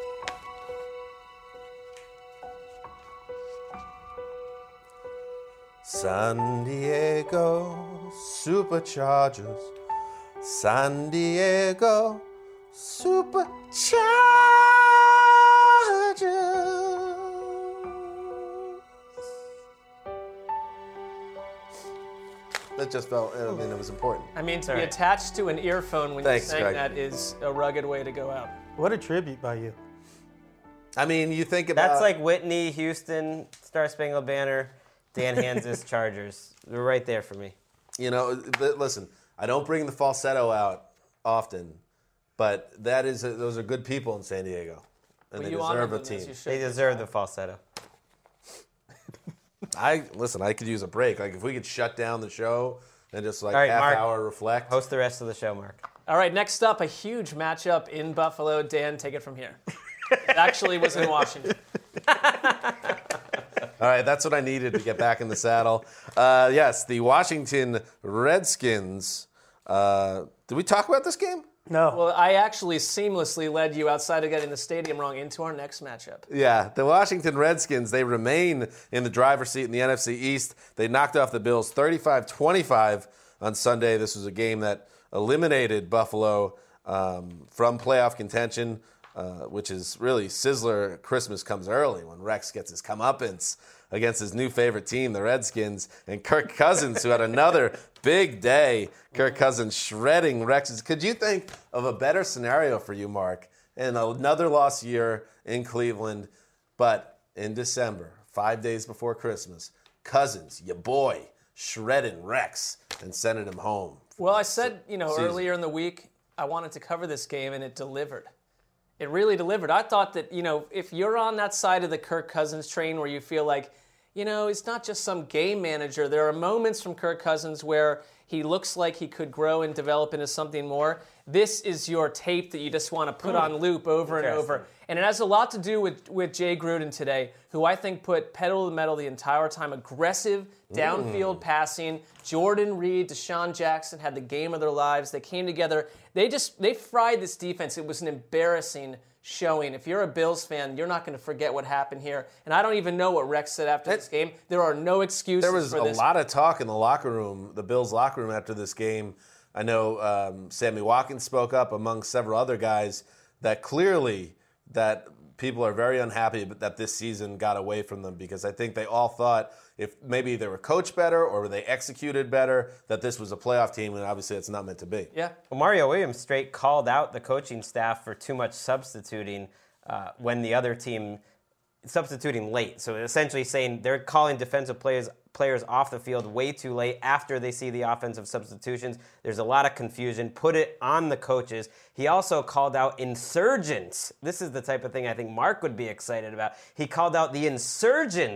San Diego Superchargers. San Diego Superchargers. That just felt, I mean, it was important. I mean, to All be right. attached to an earphone when Thanks, you're saying Greg. that is a rugged way to go out. What a tribute by you. I mean, you think about... That's like Whitney, Houston, Star Spangled Banner, Dan Hanzus, Chargers. They're right there for me. You know, listen, I don't bring the falsetto out often, but that is a, those are good people in San Diego, and well, they you deserve honor a them team. They deserve the falsetto. I listen. I could use a break. Like if we could shut down the show and just like All right, half Mark, hour reflect. Host the rest of the show, Mark. All right, next up, a huge matchup in Buffalo. Dan, take it from here. It actually was in Washington. All right, that's what I needed to get back in the saddle. Uh, yes, the Washington Redskins. Uh, did we talk about this game? No. Well, I actually seamlessly led you outside of getting the stadium wrong into our next matchup. Yeah, the Washington Redskins, they remain in the driver's seat in the N F C East. They knocked off the Bills thirty-five twenty-five on Sunday. This was a game that eliminated Buffalo um, from playoff contention, uh, which is really Sizzler Christmas comes early when Rex gets his comeuppance against his new favorite team, the Redskins, and Kirk Cousins, who had another big day. Kirk Cousins shredding Rex's. Could you think of a better scenario for you, Mark, in another lost year in Cleveland, but in December, five days before Christmas, Cousins, your boy, shredding Rex and sending him home? Well, I said, you know, season. earlier in the week, I wanted to cover this game, and it delivered. It really delivered. I thought that, you know, if you're on that side of the Kirk Cousins train where you feel like, you know, it's not just some game manager. There are moments from Kirk Cousins where he looks like he could grow and develop into something more. This is your tape that you just want to put on loop over and over. And it has a lot to do with, with Jay Gruden today, who I think put pedal to the metal the entire time. Aggressive, downfield mm. passing. Jordan Reed, Deshaun Jackson had the game of their lives. They came together. They just, they fried this defense. It was an embarrassing showing. If you're a Bills fan, you're not going to forget what happened here. And I don't even know what Rex said after this game. There are no excuses There was for a this. lot of talk in the locker room, the Bills locker room after this game. I know um, Sammy Watkins spoke up among several other guys that clearly that people are very unhappy that this season got away from them because I think they all thought if maybe they were coached better or they executed better, that this was a playoff team, and obviously it's not meant to be. Yeah. Well, Mario Williams straight called out the coaching staff for too much substituting uh, when the other team substituting late. So essentially saying they're calling defensive players players off the field way too late after they see the offensive substitutions. There's a lot of confusion. Put it on the coaches. He also called out insurgents. This is the type of thing I think Mark would be excited about. He called out the insurgents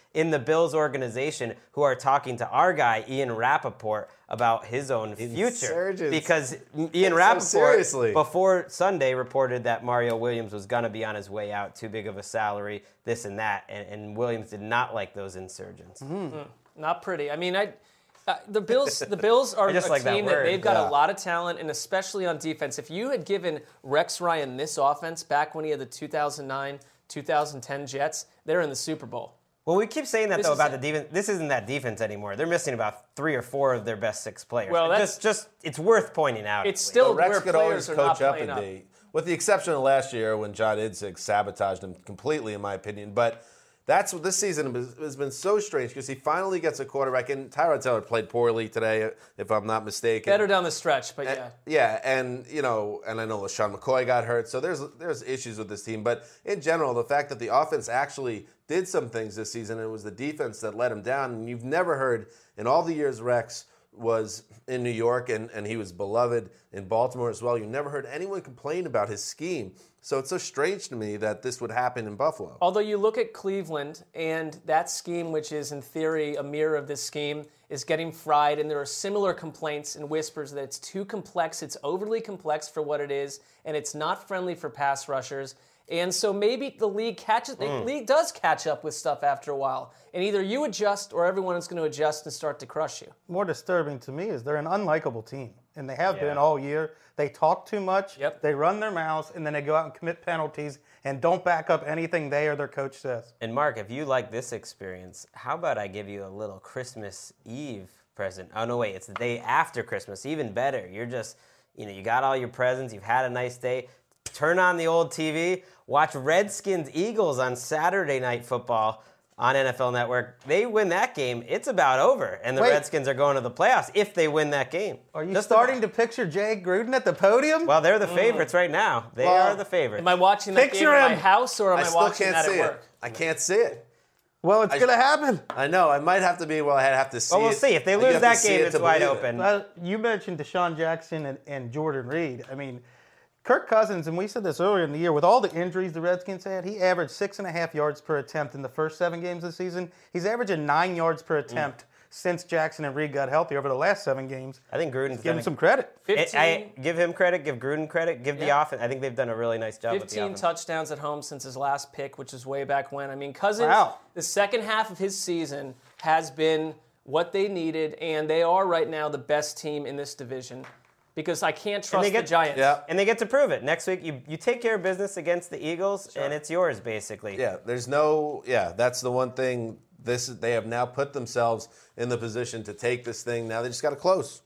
in the Bills organization who are talking to our guy, Ian Rappaport, about his own future. Insurgents. Because Ian Take so Rappaport, seriously. before Sunday, reported that Mario Williams was going to be on his way out, too big of a salary, this and that. And, and Williams did not like those insurgents. Mm, not pretty. I mean, I... Uh, the Bills, the Bills are I just a like that team that, word. they've got Yeah. a lot of talent, and especially on defense. If you had given Rex Ryan this offense back when he had the two thousand nine, two thousand ten Jets, they're in the Super Bowl. Well, we keep saying that, This though, is about it. the defense. This isn't that defense anymore. They're missing about three or four of their best six players. Well, It that's- just, just it's worth pointing out. It's at least. still Rex where could always players are not coach up playing a up. day, with the exception of last year when John Idzik sabotaged him completely, in my opinion. But that's what this season has has been so strange because he finally gets a quarterback, and Tyrod Taylor played poorly today, if I'm not mistaken. Better down the stretch, but And- yeah. yeah, and you know, and I know LaShawn McCoy got hurt, so there's there's issues with this team. But in general, the fact that the offense actually did some things this season, and it was the defense that let him down. And you've never heard in all the years Rex was in New York, and, and he was beloved in Baltimore as well. You never heard anyone complain about his scheme. So it's so strange to me that this would happen in Buffalo. Although you look at Cleveland, and that scheme, which is in theory a mirror of this scheme, is getting fried, and there are similar complaints and whispers that it's too complex, it's overly complex for what it is, and it's not friendly for pass rushers. And so maybe the league catches, the Mm. league does catch up with stuff after a while, and either you adjust or everyone is going to adjust and start to crush you. More disturbing to me is they're an unlikable team, and they have Yeah. been all year. They talk too much, Yep. they run their mouths, and then they go out and commit penalties and don't back up anything they or their coach says. And Mark, if you like this experience, how about I give you a little Christmas Eve present? Oh no, wait, it's the day after Christmas. Even better. You're just, you know, you got all your presents. You've had a nice day. Turn on the old T V. Watch Redskins Eagles on Saturday Night Football on N F L Network. They win that game, it's about over, and the Wait. Redskins are going to the playoffs if they win that game. Are you Just starting about. to picture Jay Gruden at the podium? Well, they're the favorites right now. They Well, are the favorites. Am I watching that Picture game at my him. house, or am I, I still watching can't that see at it. work? I can't see it. well, it's I- going to happen. I know. I might have to be. Well, I have to see. Well, we'll it. see. If they You lose have to that see game, it it's to wide believe it. open. Well, you mentioned Deshaun Jackson and, and Jordan Reed. I mean, Kirk Cousins, and we said this earlier in the year, with all the injuries the Redskins had, he averaged six and a half yards per attempt in the first seven games of the season. He's averaging nine yards per attempt since Jackson and Reed got healthy over the last seven games. I think Gruden's Give done him a- some credit. I, fifteen, I give him credit, give Gruden credit, give the Yeah. offense. I think they've done a really nice job with the fifteen offense. touchdowns at home since his last pick, which is way back when. I mean, Cousins, Wow. the second half of his season has been what they needed, and they are right now the best team in this division because I can't trust they the get- Giants. Yeah. And they get to prove it. Next week, you, you take care of business against the Eagles, and it's yours, basically. Yeah, there's no. Yeah, that's the one thing. This they have now put themselves in the position to take this thing. Now they just got to close.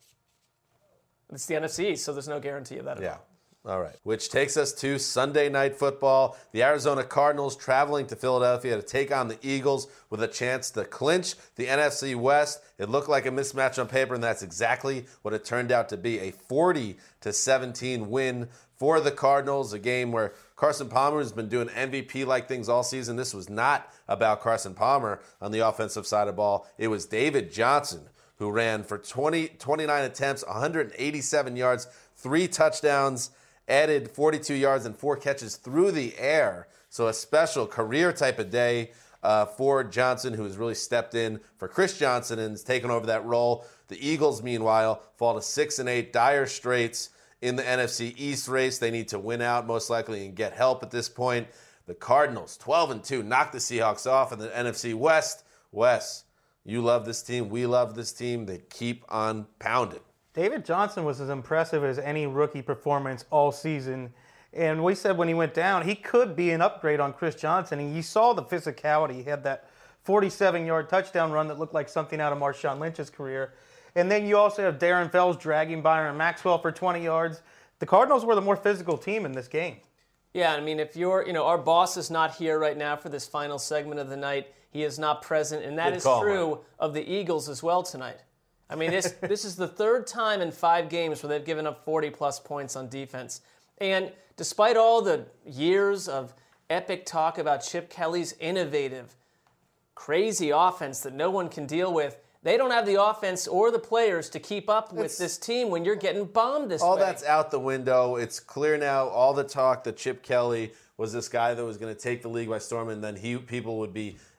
It's the N F C East, so there's no guarantee of that at Yeah. all. All right. Which takes us to Sunday Night Football. The Arizona Cardinals traveling to Philadelphia to take on the Eagles with a chance to clinch the N F C West. It looked like a mismatch on paper, and that's exactly what it turned out to be. A forty to seventeen win for the Cardinals, a game where Carson Palmer has been doing M V P-like things all season. This was not about Carson Palmer on the offensive side of the ball. It was David Johnson, who ran for twenty, twenty-nine attempts, one hundred eighty-seven yards, three touchdowns, added forty-two yards and four catches through the air. So a special career type of day uh, for Johnson, who has really stepped in for Chris Johnson and has taken over that role. The Eagles, meanwhile, fall to six and eight, dire straits in the N F C East race. They need to win out, most likely, and get help at this point. The Cardinals, twelve and two, knock the Seahawks off in the N F C West. Wes, you love this team. We love this team. They keep on pounding. David Johnson was as impressive as any rookie performance all season. And we said when he went down, he could be an upgrade on Chris Johnson. And you saw the physicality. He had that forty-seven-yard touchdown run that looked like something out of Marshawn Lynch's career. And then you also have Darren Fells dragging Byron Maxwell for twenty yards. The Cardinals were the more physical team in this game. Yeah, I mean, if you're, you know, our boss is not here right now for this final segment of the night. He is not present, and that Good is call, true Mike. of the Eagles as well tonight. I mean, this this is the third time in five games where they've given up forty-plus points on defense. And despite all the years of epic talk about Chip Kelly's innovative, crazy offense that no one can deal with, they don't have the offense or the players to keep up with It's- this team when you're getting bombed this All way. that's out the window. It's clear now. All the talk that Chip Kelly was this guy that was going to take the league by storm, and then he people would be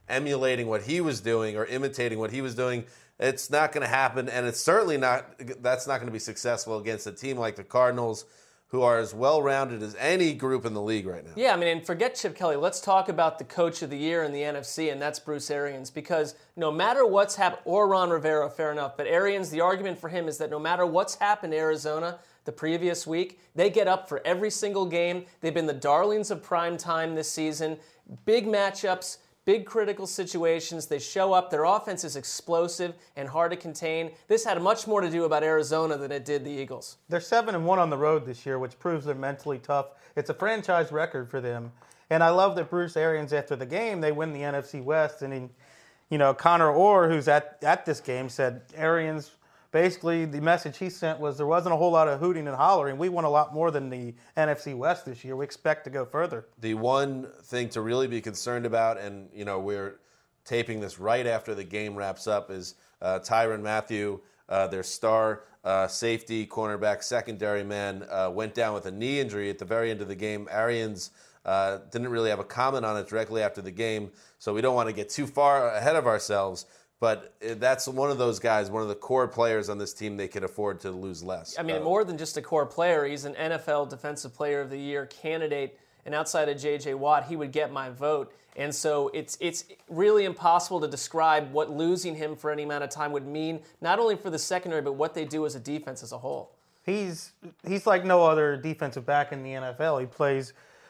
emulating what he was doing or imitating what he was doing. It's not going to happen, and it's certainly not. That's not going to be successful against a team like the Cardinals, who are as well-rounded as any group in the league right now. Yeah, I mean, and forget Chip Kelly. Let's talk about the coach of the year in the N F C, and that's Bruce Arians, because no matter what's happened, or Ron Rivera, fair enough, but Arians, the argument for him is that no matter what's happened to Arizona the previous week, they get up for every single game. They've been the darlings of prime time this season. Big matchups, big critical situations. They show up. Their offense is explosive and hard to contain. This had much more to do about Arizona than it did the Eagles. They're seven and one on the road this year, which proves they're mentally tough. It's a franchise record for them. And I love that Bruce Arians, after the game, they win the N F C West. And, he, you know, Connor Orr, who's at, at this game, said Arians, basically the message he sent was there wasn't a whole lot of hooting and hollering. We won a lot more than the N F C West this year. We expect to go further. The one thing to really be concerned about, and, you know, we're taping this right after the game wraps up, is uh, Tyrann Mathieu, uh, their star uh, safety, cornerback, secondary man, uh, went down with a knee injury at the very end of the game. Arians uh, didn't really have a comment on it directly after the game, so we don't want to get too far ahead of ourselves. But that's one of those guys, one of the core players on this team they could afford to lose less. I mean, uh, more than just a core player. He's an N F L Defensive Player of the Year candidate, and outside of J J Watt, he would get my vote. And so it's it's really impossible to describe what losing him for any amount of time would mean, not only for the secondary, but what they do as a defense as a whole. He's he's like no other defensive back in the N F L. He plays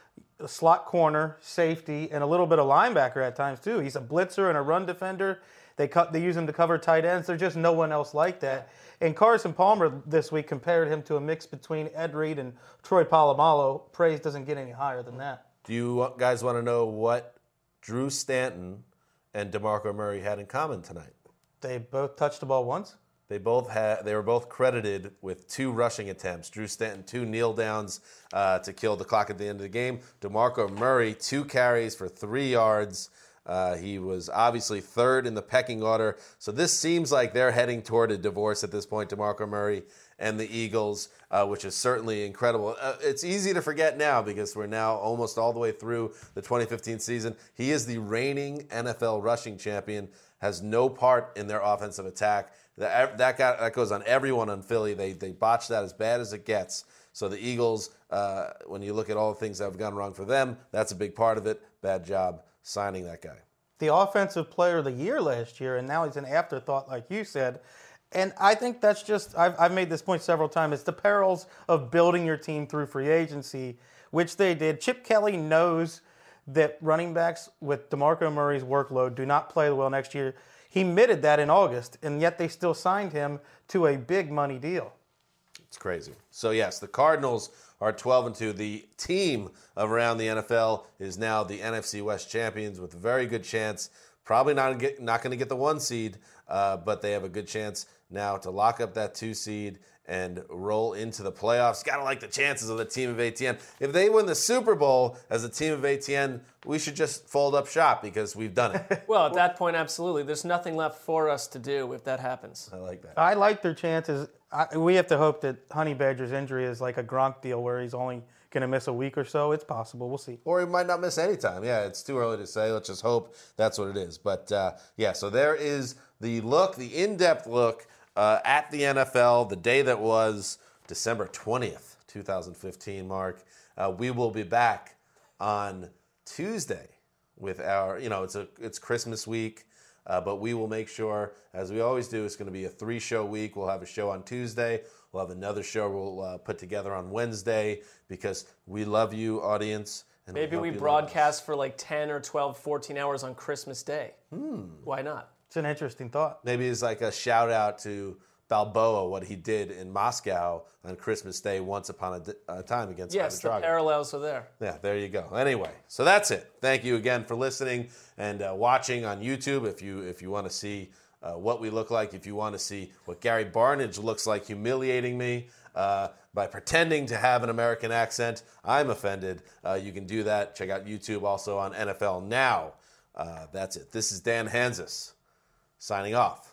a slot corner, safety, and a little bit of linebacker at times too. He's a blitzer and a run defender. They cut. They use him to cover tight ends. There's just no one else like that. And Carson Palmer this week compared him to a mix between Ed Reed and Troy Polamalu. Praise doesn't get any higher than that. Do you guys want to know what Drew Stanton and DeMarco Murray had in common tonight? They both touched the ball once. They both had. They were both credited with two rushing attempts. Drew Stanton, two kneel downs uh, to kill the clock at the end of the game. DeMarco Murray, two carries for three yards. Uh, he was obviously third in the pecking order. So this seems like they're heading toward a divorce at this point, DeMarco Murray and the Eagles, uh, which is certainly incredible. Uh, it's easy to forget now because we're now almost all the way through the twenty fifteen season. He is the reigning N F L rushing champion, has no part in their offensive attack. That, that, got, that goes on everyone on Philly. They, they botched that as bad as it gets. So the Eagles, uh, when you look at all the things that have gone wrong for them, that's a big part of it. Bad job signing that guy. The offensive player of the year last year, and now he's an afterthought, like you said. And I think that's just, I've, I've made this point several times, it's the perils of building your team through free agency, which they did. Chip Kelly knows that running backs with DeMarco Murray's workload do not play well next year. He admitted that in August, and yet they still signed him to a big money deal. It's crazy. So, yes, the Cardinals are twelve and two. The team around the N F L is now the N F C West champions with a very good chance. Probably not get, not going to get the one seed, uh, but they have a good chance now to lock up that two seed and roll into the playoffs. Got to like the chances of the team of A T N. If they win the Super Bowl as a team of A T N, we should just fold up shop because we've done it. Well, at that point, absolutely. There's nothing left for us to do if that happens. I like that. I like their chances. I, we have to hope that Honey Badger's injury is like a Gronk deal where he's only going to miss a week or so. It's possible. We'll see. Or he might not miss any time. Yeah, it's too early to say. Let's just hope that's what it is. But, uh, yeah, so there is the look, the in-depth look uh, at the N F L, the day that was December twentieth, twenty fifteen, Mark. Uh, we will be back on Tuesday with our, you know, it's a it's Christmas week. Uh, but we will make sure, as we always do, it's going to be a three-show week. We'll have a show on Tuesday. We'll have another show we'll uh, put together on Wednesday because we love you, audience. And Maybe we, we broadcast for like ten or twelve, fourteen hours on Christmas Day. Hmm. Why not? It's an interesting thought. Maybe it's like a shout-out to Balboa, what he did in Moscow on Christmas Day once upon a, di- a time against Yes, Ivan Drago. The parallels are there. Yeah, there you go. Anyway, so that's it. Thank you again for listening and uh, watching on YouTube. If you if you want to see uh, what we look like, if you want to see what Gary Barnidge looks like humiliating me uh, by pretending to have an American accent, I'm offended. Uh, you can do that. Check out YouTube also on N F L Now. Uh, that's it. This is Dan Hanzus signing off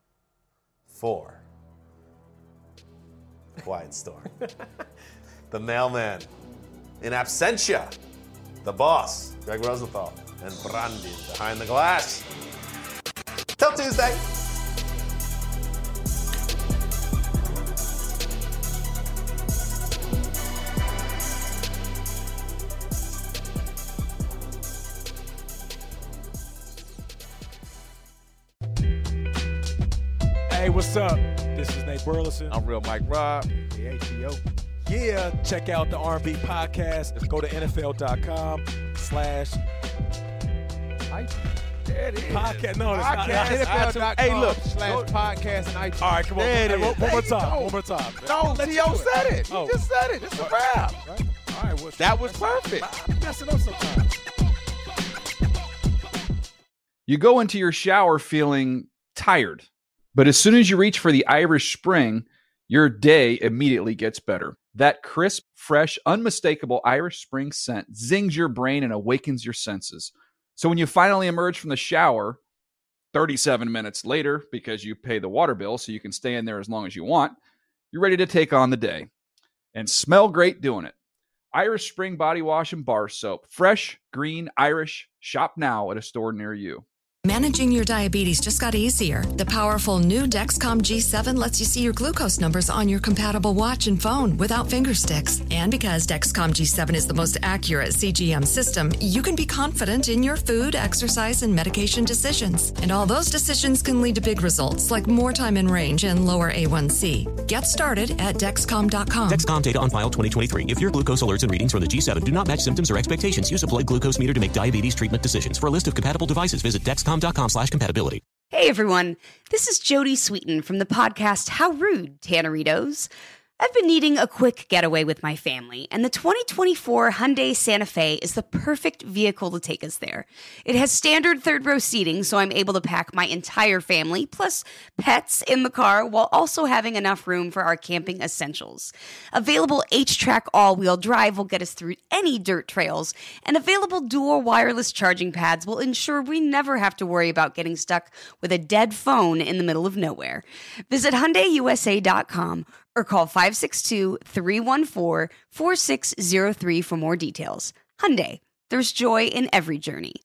for Quiet Storm. The mailman in absentia, the boss, Greg Rosenthal. and Brandon behind the glass. Till Tuesday. Hey, what's up? This is Nate Burleson. I'm Real Mike Robb. The H E O. Yeah, check out the R and B podcast. Go to N F L dot com slash There it is. podcast. No, it's not. Podcast. N F L dot com Hey, look. slash podcast and iTunes. All right, come on. There it Hey, is. one, one There more you time. go. One more time. No, Let's T O do it. said it. He Oh. just said it. It's a wrap. Right? All right, well, That was perfect. I'm messing up sometimes. You go into your shower feeling tired, but as soon as you reach for the Irish Spring, your day immediately gets better. That crisp, fresh, unmistakable Irish Spring scent zings your brain and awakens your senses. So when you finally emerge from the shower, thirty-seven minutes later, because you pay the water bill so you can stay in there as long as you want, you're ready to take on the day and smell great doing it. Irish Spring Body Wash and Bar Soap. Fresh, green, Irish. Shop now at a store near you. Managing your diabetes just got easier. The powerful new Dexcom G seven lets you see your glucose numbers on your compatible watch and phone without finger sticks. And because Dexcom G seven is the most accurate C G M system, you can be confident in your food, exercise, and medication decisions. And all those decisions can lead to big results like more time in range and lower A one C. Get started at Dexcom dot com. Dexcom data on file twenty twenty-three. If your glucose alerts and readings from the G seven do not match symptoms or expectations, use a blood glucose meter to make diabetes treatment decisions. For a list of compatible devices, visit Dexcom dot com slash compatibility. Hey everyone, this is Jody Sweeten from the podcast How Rude, Tanneritos. I've been needing a quick getaway with my family, and the twenty twenty-four Hyundai Santa Fe is the perfect vehicle to take us there. It has standard third-row seating, so I'm able to pack my entire family, plus pets, in the car, while also having enough room for our camping essentials. Available H-Track all-wheel drive will get us through any dirt trails, and available dual wireless charging pads will ensure we never have to worry about getting stuck with a dead phone in the middle of nowhere. Visit Hyundai U S A dot com or call five six two, three one four, four six zero three for more details. Hyundai, there's joy in every journey.